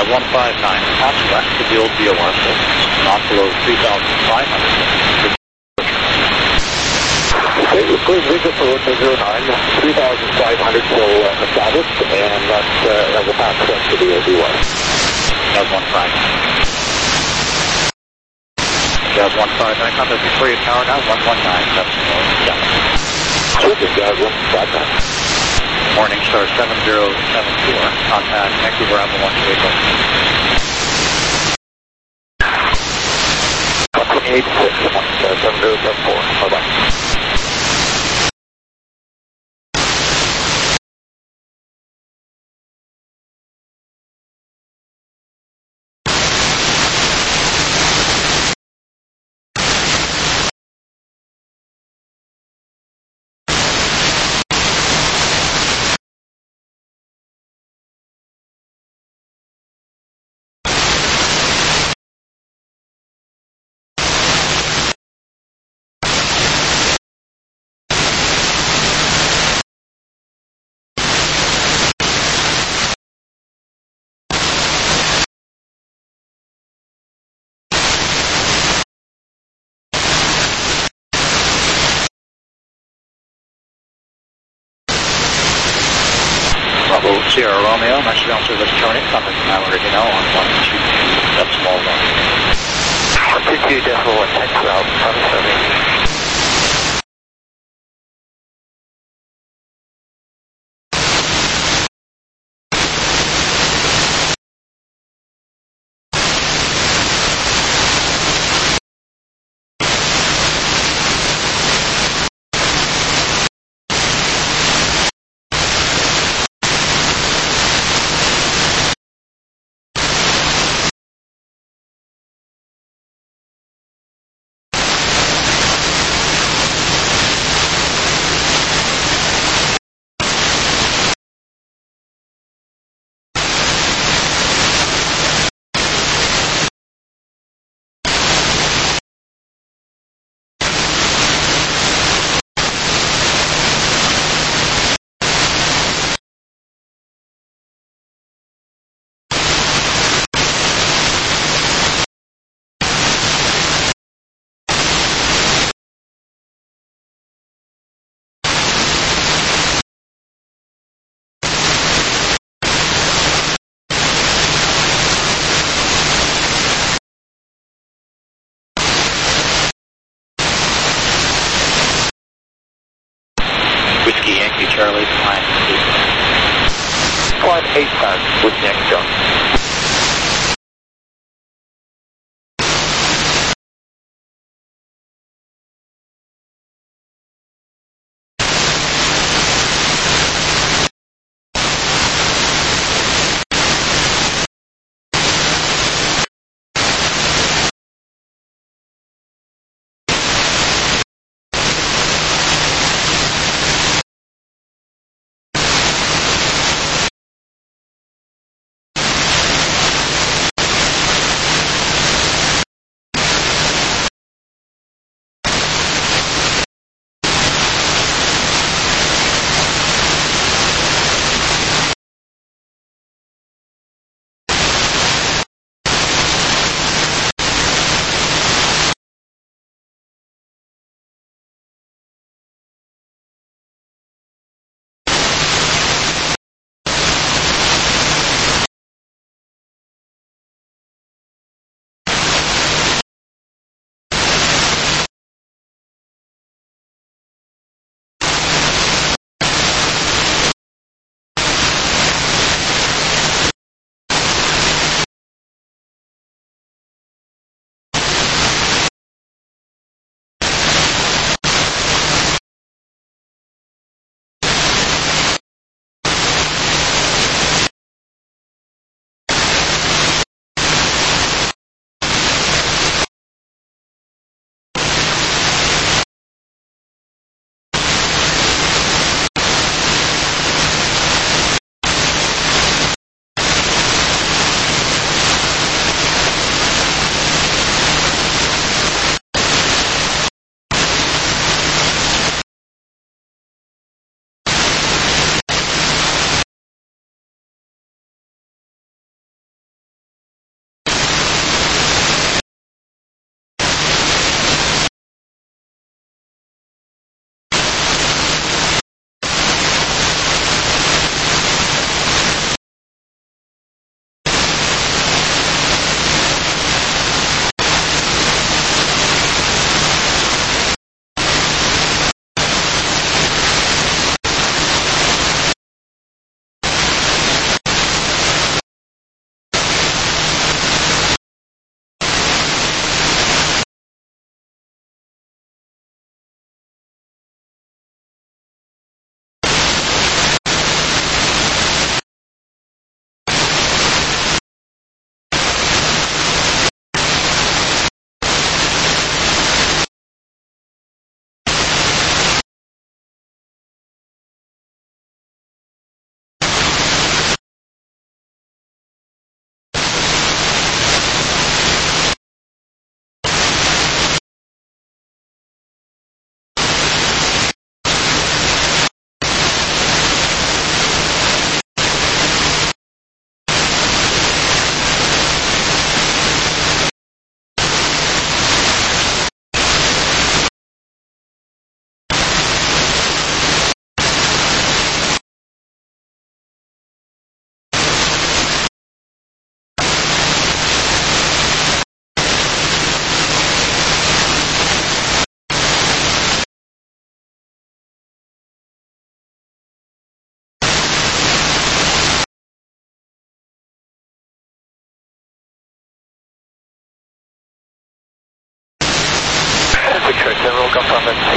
Got 159, pass west of the old VOR station, not below 3,500. Okay, clear visual for Route 09, 3,500 still established, and that will pass west to the old VOR. Got 159. Got 159, contact Victoria Tower now, 119, that's Switching, Gas 159. Morning Star 7074, contact Vancouver Apple 128. 28.6, 7074, bye-bye. Bravo Sierra Romeo, message on service turning, contact now already know on 122, that's small 122 decimal 1 text route, serving. Whiskey Yankee Charlie, flying Flight 8 with Yankee Charlie.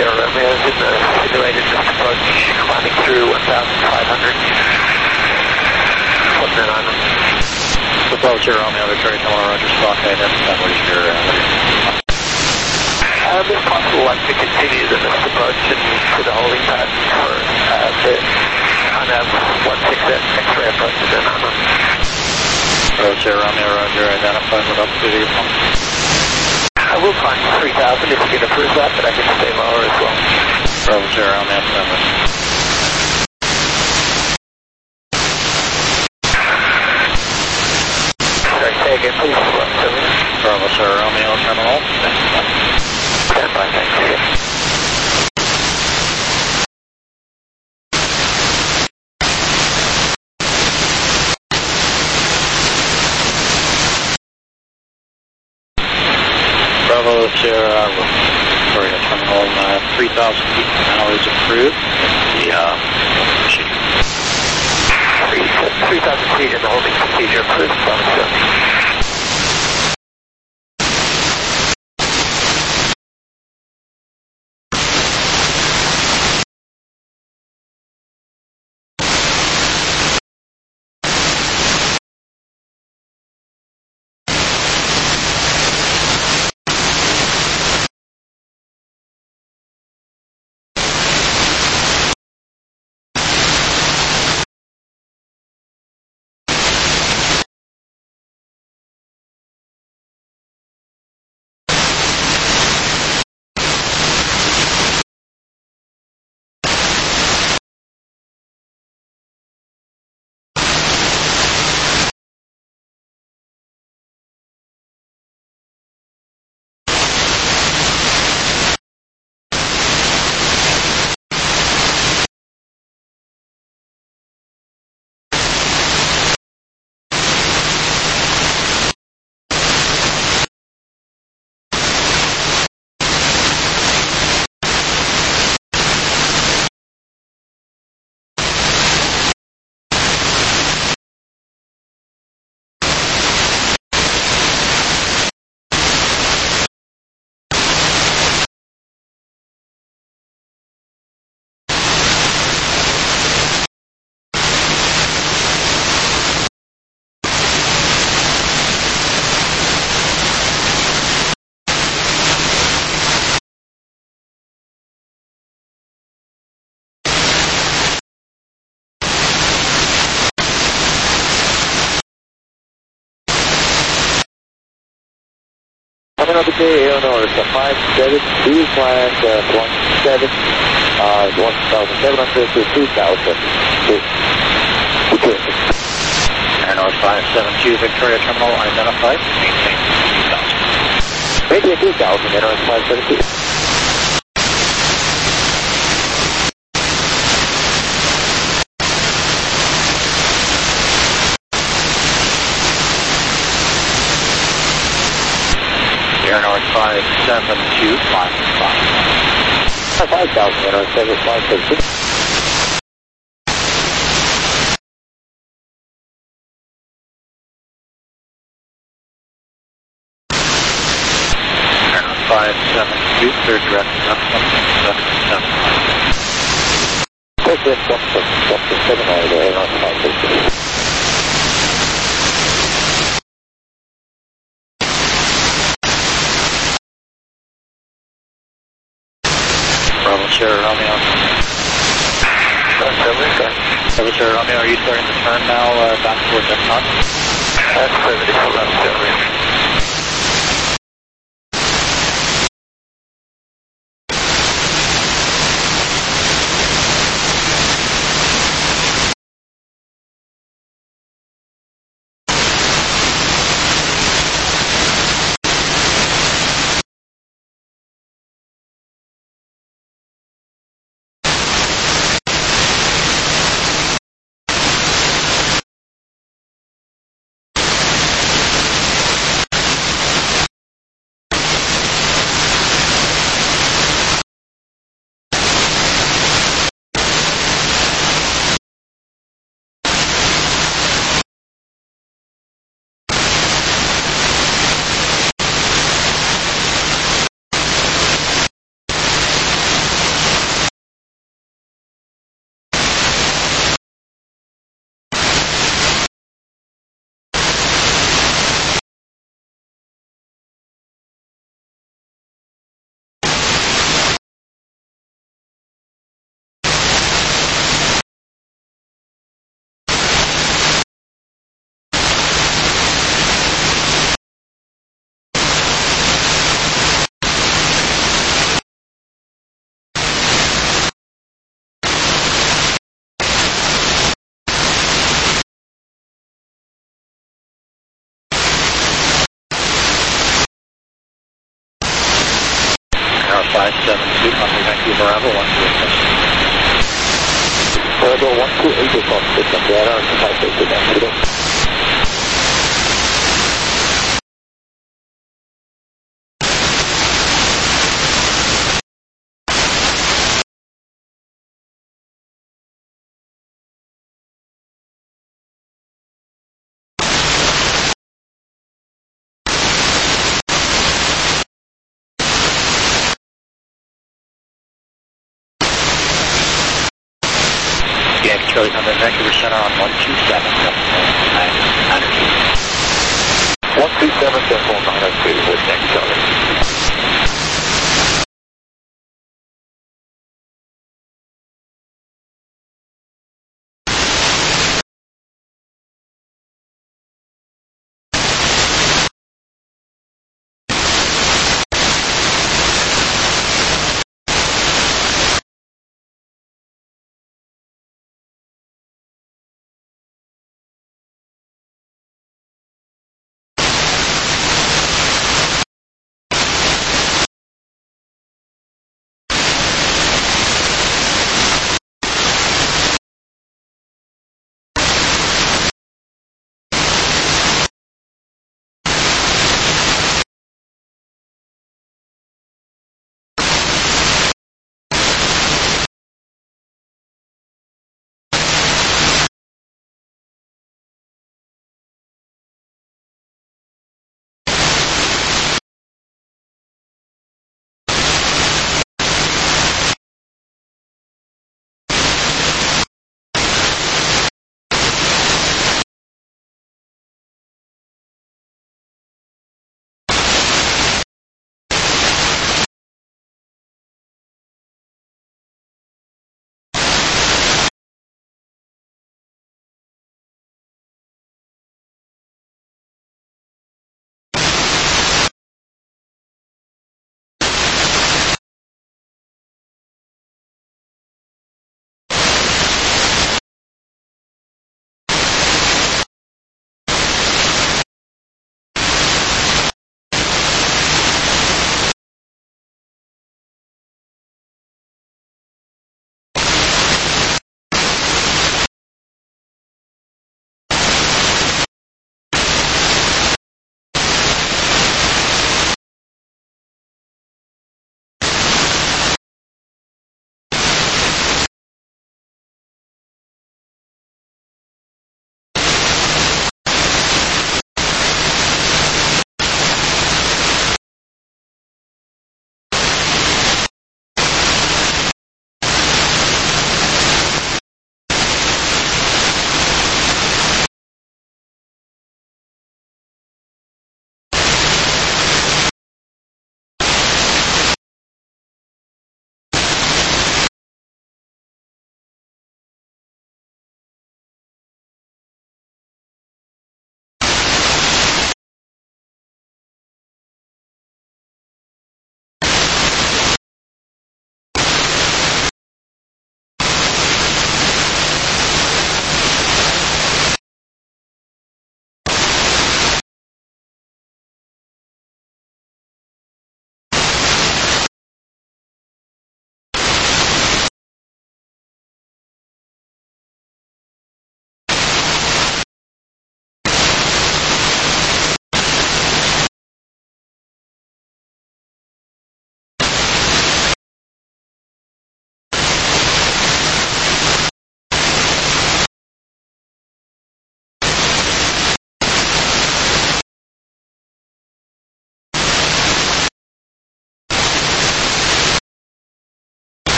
Sierra Romeo is in the simulated approach, climbing through 1,500. What's that on? So Bravo Sierra Romeo, Victoria Tomorrow, Roger, stock identify. What is your If possible, I'd like to continue the missed approach and to the holding pattern for the NAV 16 X-ray approach to Nanaimo. Bravo Sierra Romeo, Roger, identify what altitude are you from? I will climb 3,000 if you can approve that, but I can stay lower as well. Bravo Sierra Romeo, number. Sorry, say again, please. Bravo Sierra Romeo, terminal. Stand by, thanks. Bravo Sierra, Victoria Terminal, 3,000 feet per hour is approved. The machine. 3,000 feet in the holding procedure approved. Coming up today, Illinois, it's a 572, flying 17, 1,700 to 2,000. Illinois 572, Victoria Terminal, identified, maintain 2,000. Maintain 2,000, Illinois 572. Air North 572, 5,000. 5,000, Illinois 572. Air North 572, third direct, 1,775. First direct, 1,775, Illinois 572. Bravo Sierra Romeo. Bravo Sierra Romeo, are you starting to turn now back towards Epcot? That's 70 for left, Sierra. Vancouver Bravo, 128. Bravo 128 is on system data and 5 accident. Charlie Thunder, Vancouver Center on 127, 902. 127, decimal 902 with next Charlie.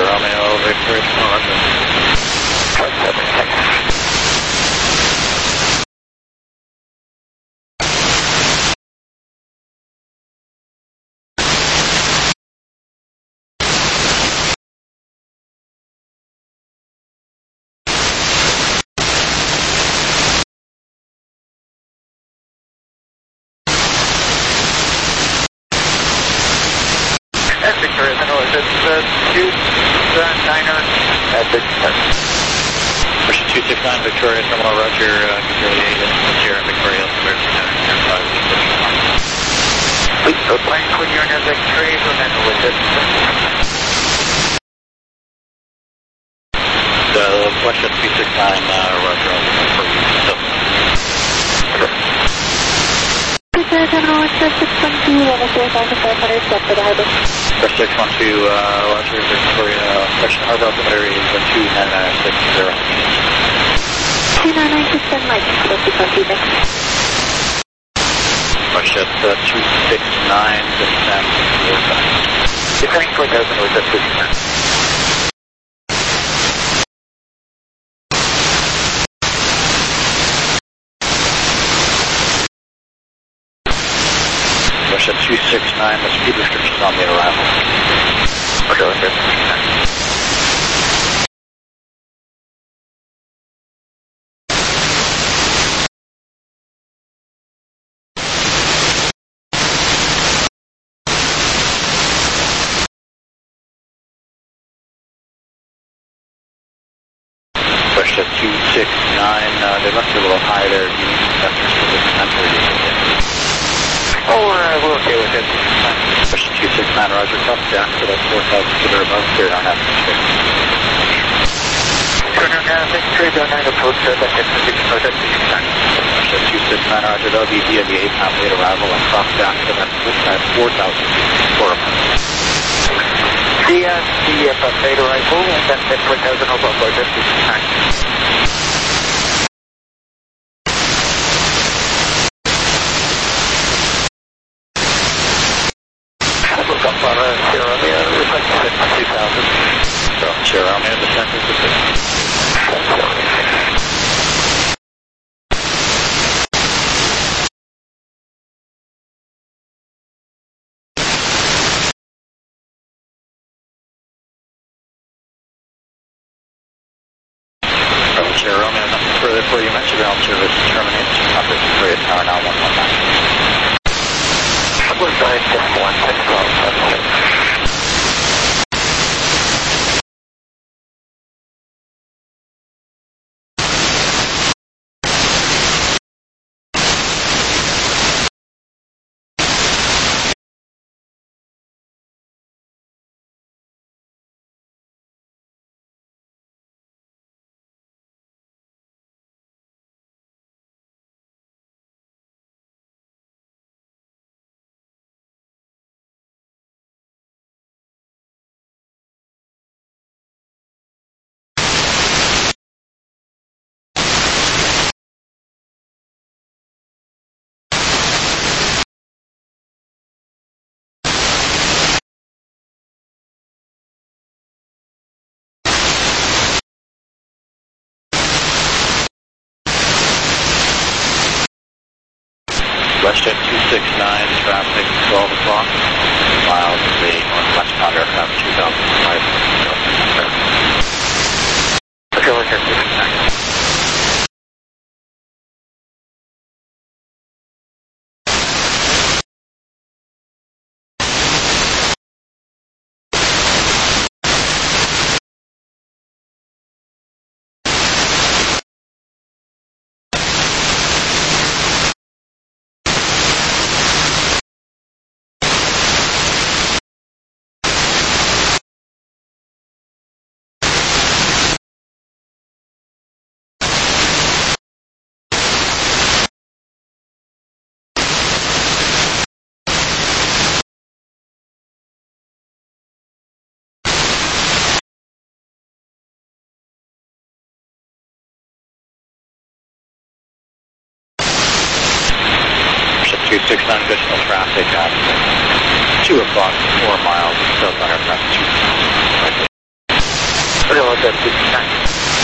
Romeo, Victoria, Toronto. Victoria, I know, is it 2-9er? Pushing 269, Victoria, Terminal Roger, Victoria 8, Sierra, Victoria, Alphabet, 10, 10, 5, Please, so plane when you're near Victoria, remember with it. Question 269, Roger, Victoria Terminal, Express 612, level 4,500, set for the harbor. Express 612, Roger, Victoria, question harbor altimeter is 2960. 29967, Mike, Express 612, thanks. Question 269, descent, Declining 4,000 with it, 269. Russia 269, the speed restrictions on the arrival. Okay, let's go. Russia 269, they must be a little high there. Do you need sensors for the center? We're okay with it. Russia 269, Roger, cross down to the 4,000 feet or above, clear on atmosphere. Turn around, Victoria, don't have approach to that Russia 269, Roger, they'll be via the 8-pound late arrival and cross down to that 4,000 feet or above. The late arrival, and then 4,000 above, Roger, 269. Sierra Romeo, reflecting 2,000. So, Sierra Romeo, descent is the Sierra Romeo, nothing further for you. Mentioned ground service terminates. Contact Victoria Tower now 119. We're going to 1, 10, 12, WestJet 269, traffic 12 o'clock, miles of the Northwest Pound aircraft 2005. Okay, we're here, 269. WestJet 269, additional traffic at 2 o'clock, 4 miles, southbound aircraft 2. 269.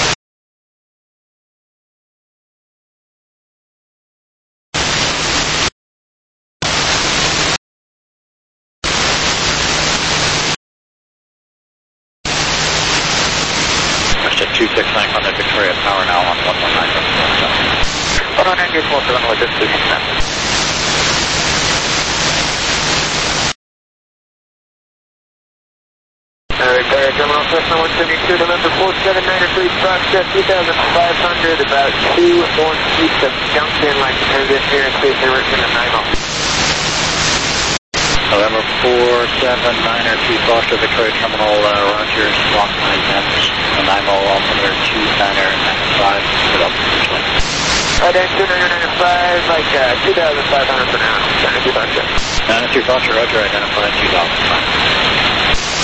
Jet 269 contact Victoria Tower now on 119. 119 is more than what this 269. Victoria Terminal Cessna 172, November 479 Foxtrot 2,500, about 2 northeast of Junction, like to transition here in Space University of Nanaimo. November 479 Foxtrot Victoria Terminal, Roger, Squawk 9 Nanaimo, altimeter 2995, put up officially. Then 295, like 2,500 for now. 92 Foxtrot. 92 Foxtrot, Roger, identified 2005.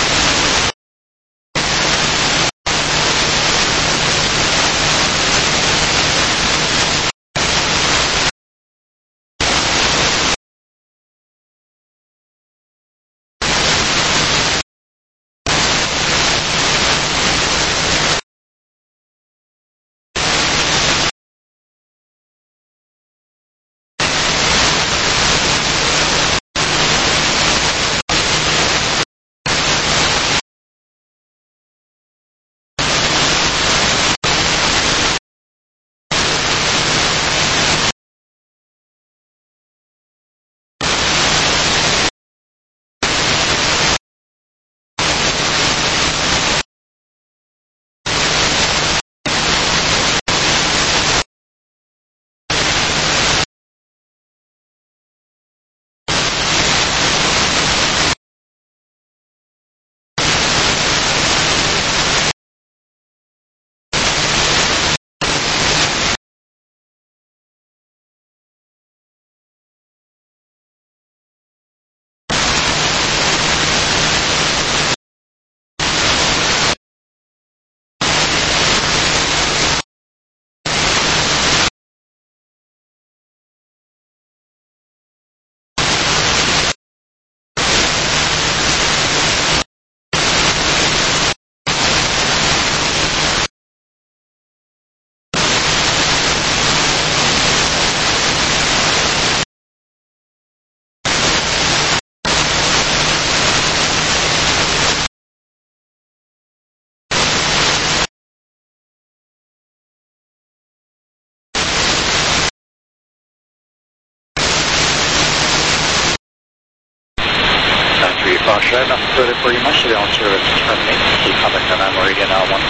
Foxtrot, nothing further for you much. The on service terminate. See contact on Meridian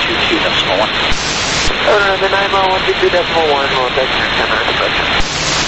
122.1. The Nanaimo 122.1, we'll take your 10 minutes approach.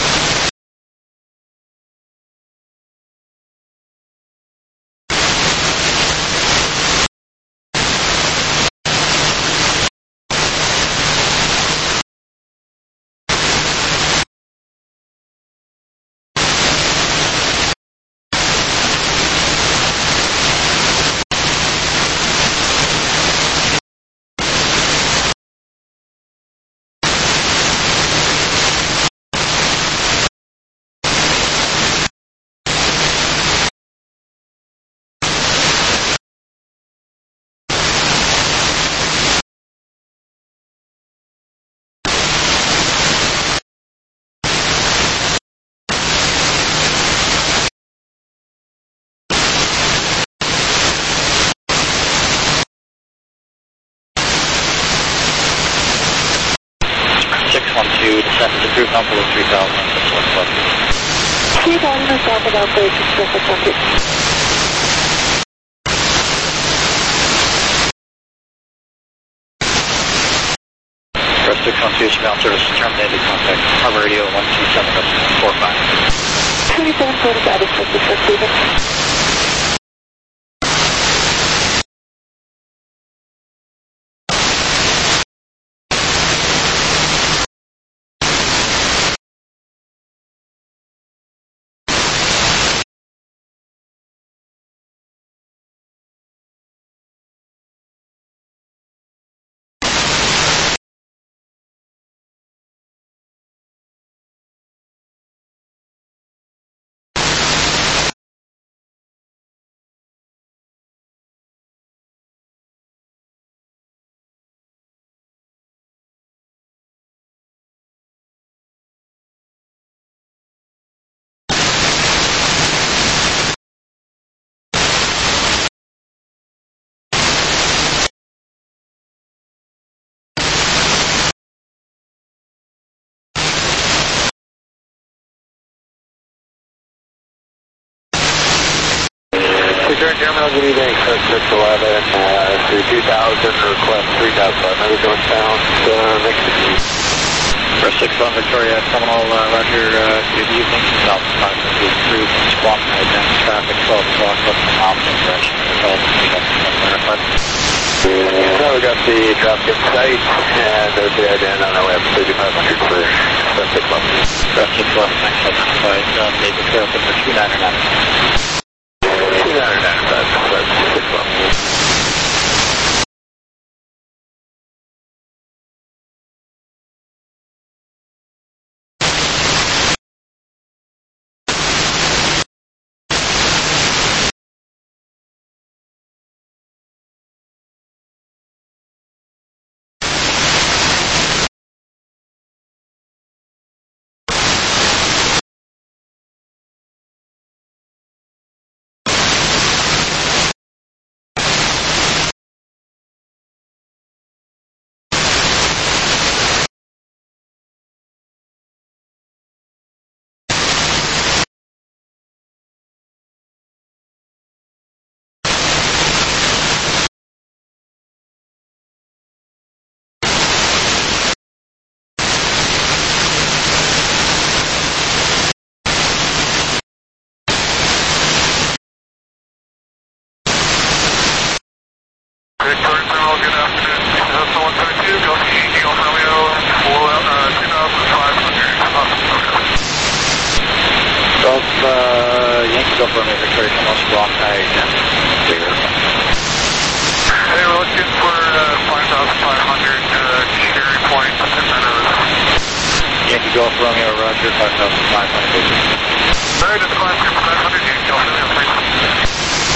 Descent to group number 3000, Pacific West. 3000 south of Alpha, Pacific West. Press 612, surveillance service terminated, contact Harbor Radio 127.45. 27 Florida, Addis, Texas, Return terminal, good evening, 611, through 2000, request 3,500 northbound, next. Press 6 on Victoria Terminal, Roger, good evening. South 500 approved, squawk, advanced traffic, 12 o'clock, left from opposite direction, So we got the traffic in sight, and there's the ident on our way up 3,500 for press 6 left. Press 6 left, thanks, identified, David Trail, number 2995. 2995, press 6 left. Victoria Terminal, good afternoon. Delta 172, Delta Yankee Golf Romeo, 2,500. Delta Yankee Golf Romeo, Victoria Terminal, squawk, again, clear. Hey, we're looking for 5,500, Cherry Point, Yankee Golf Romeo, Roger, 5,500. Alright, it's 5,500, Yankee Golf Romeo, 3.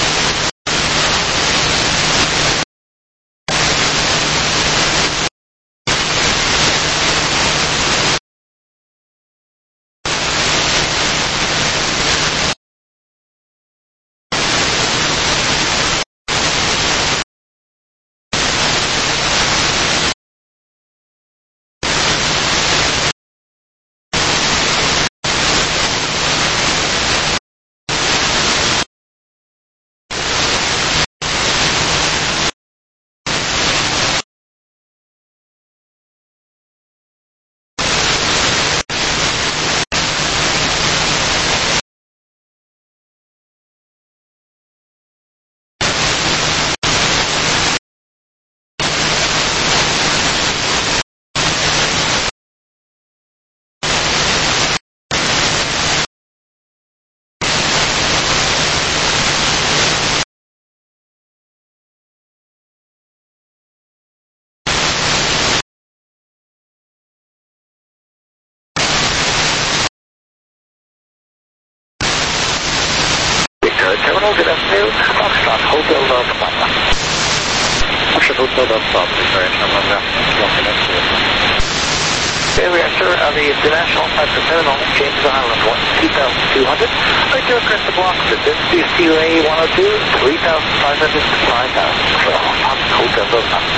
Terminal, good afternoon. Foxtrot, Hotel Delta Papa. Foxtrot, Hotel Delta Papa, Victoria Terminal, good afternoon. There we are, sir, on the International Cypress Terminal, James Island, 2,200. Right there across the block, the CUA 102, 3,500 to 5,000. So, Hotel Delta Papa.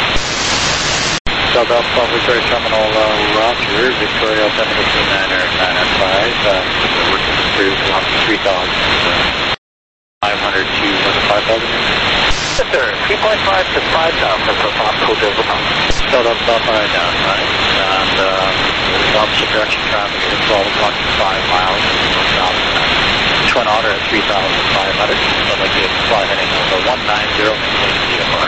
Delta Alpha, Victoria Terminal, Roger, Victoria Alpha, 995, working through 3,000. 500 to 5,000? Yes, sir. 3.5 to 5,000 for Fox Hotel Delta Papa. Delta Alpha, down, right? And opposite direction traffic at 12 o'clock to 5 miles. Twin Otter at 3,500. I'd like to fly heading over 190 DFR.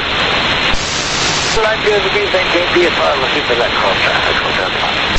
190 maintain DFR, looking for that call traffic, Hotel Papa.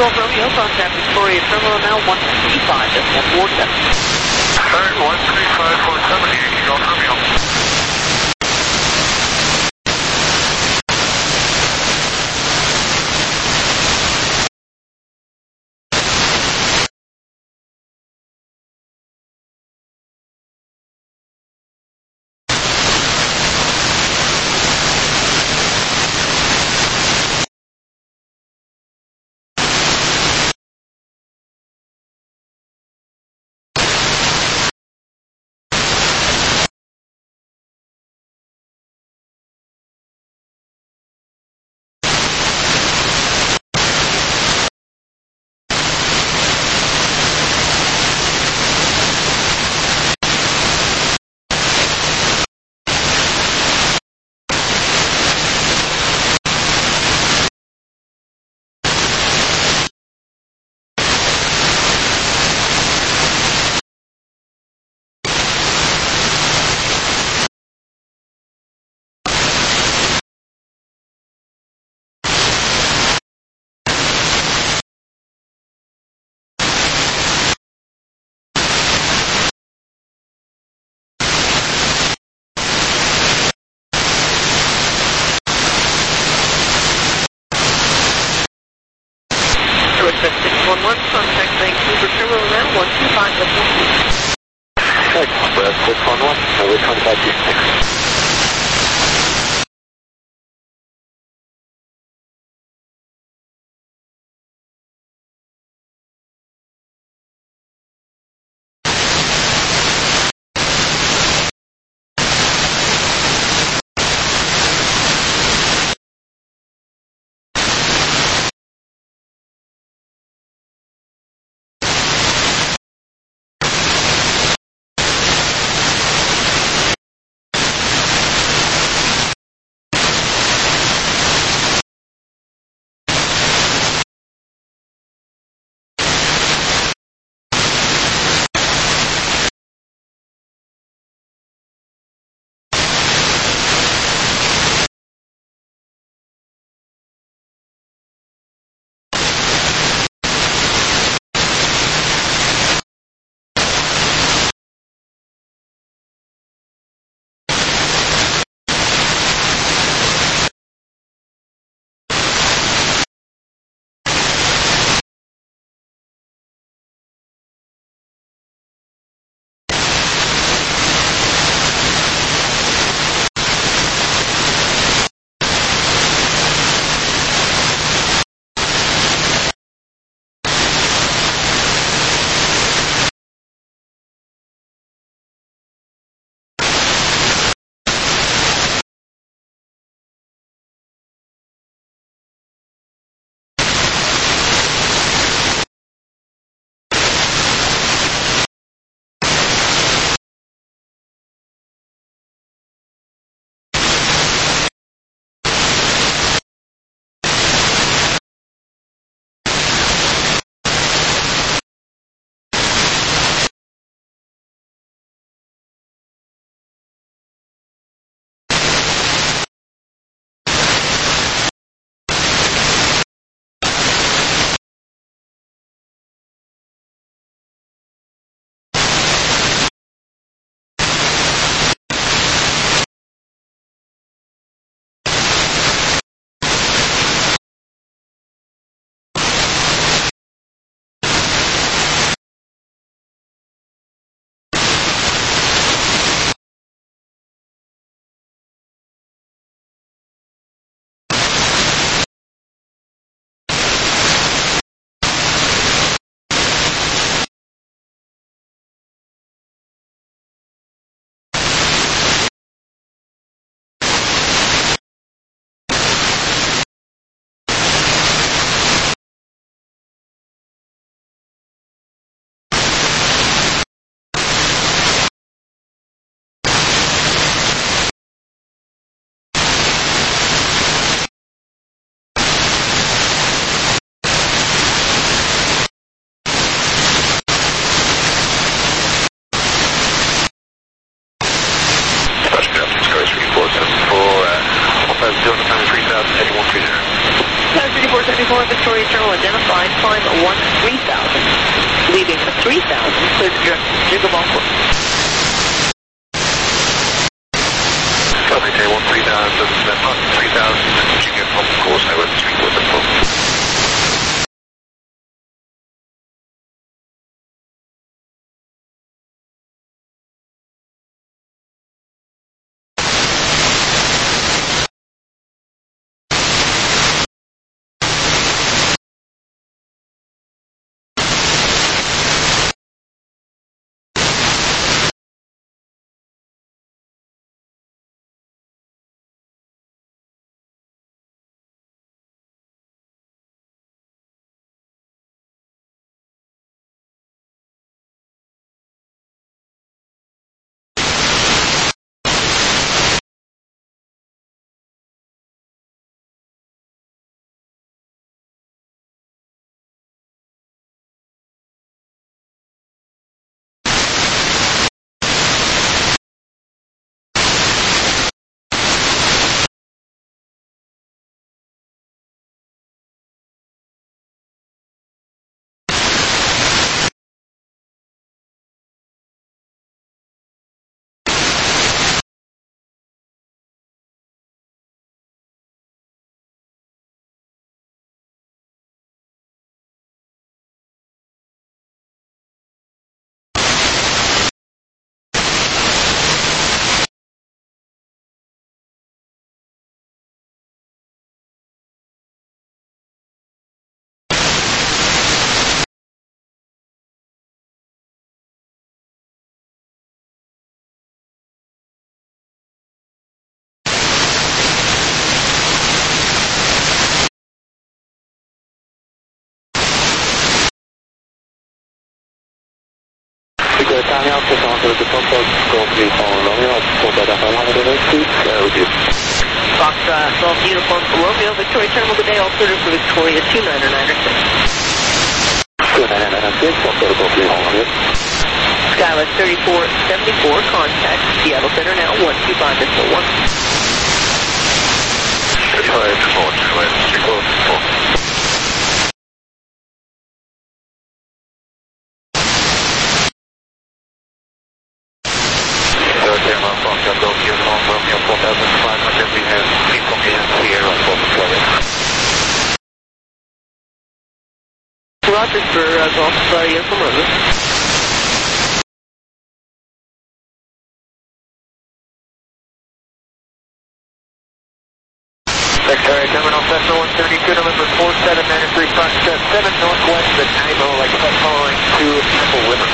Golf Romeo, contact Victoria Terminal now 135, decimal 47. Alright, 13547, Yankee Golf Romeo. Request 611, contact Vancouver Terminal now 125, decimal 47. Hey, Brad, 611, we're 2526. Eagle Ballport. Copy, K1 3000, Mark 3000, Junior from course, I went 3 with the phone. Tommy Alpha, onto the pump up, go 3 following Romeo, pull that up, I wanted to know, please, with you. Fox, Golf Uniform for Romeo, Victoria Terminal, good day, alternative for Victoria, 2996. 2996, pump up, go 3 following Skyline 3474, contact Seattle Center now, 125.1. 35 4, 3 Roger for Golf Uniform Romeo. Victoria Terminal, Cessna 132, November 4793, front set 7 northwest, the Nemo, like following to Temple River.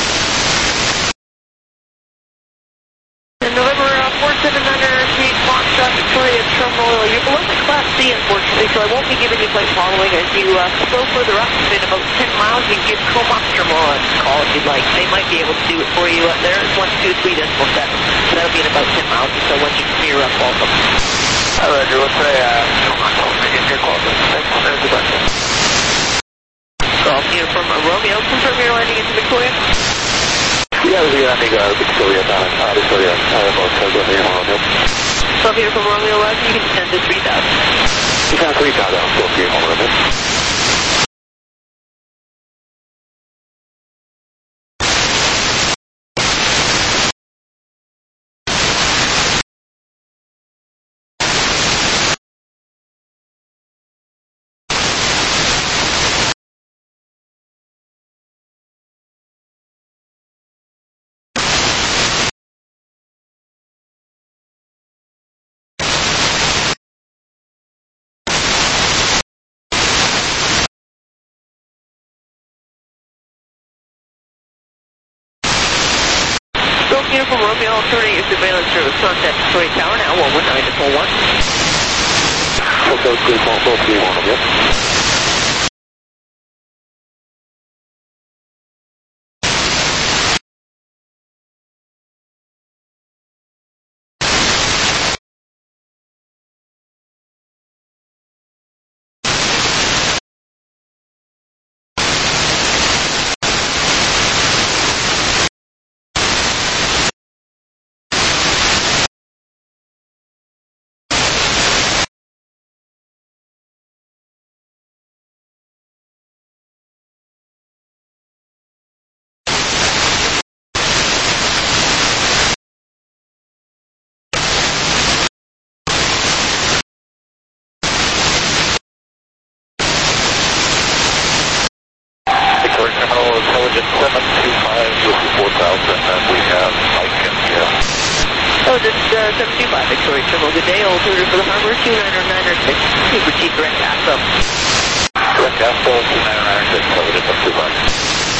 November 4793, Foxtrot, Victoria Terminal, you're below the Class C, unfortunately, so I won't be giving you flight following. As you go further up, in about 10 miles, you can give Comox Terminal a call if you'd like. They might be able to do it for you there. It's 123.7. So that'll be in about 10 miles or so once you clear up also. Roger, let's say, Comox, get your call. Thanks, there's the question. Golf Uniform Romeo, confirm your landing into Victoria. Yeah, we're landing Victoria down, Victoria, about Romeo. Golf Uniform Romeo, you can descend to 3,000. You can 3,000, Golf Uniform Romeo. Golf Uniform Romeo, alternating your surveillance service, contact Victoria Tower now, 119.1. Okay, 3.431, yep. 725 Victoria Terminal. Good day. Altimeter for the harbor, 29906. Super Chief, direct Castro. Direct Castro, 29906, covered at 725.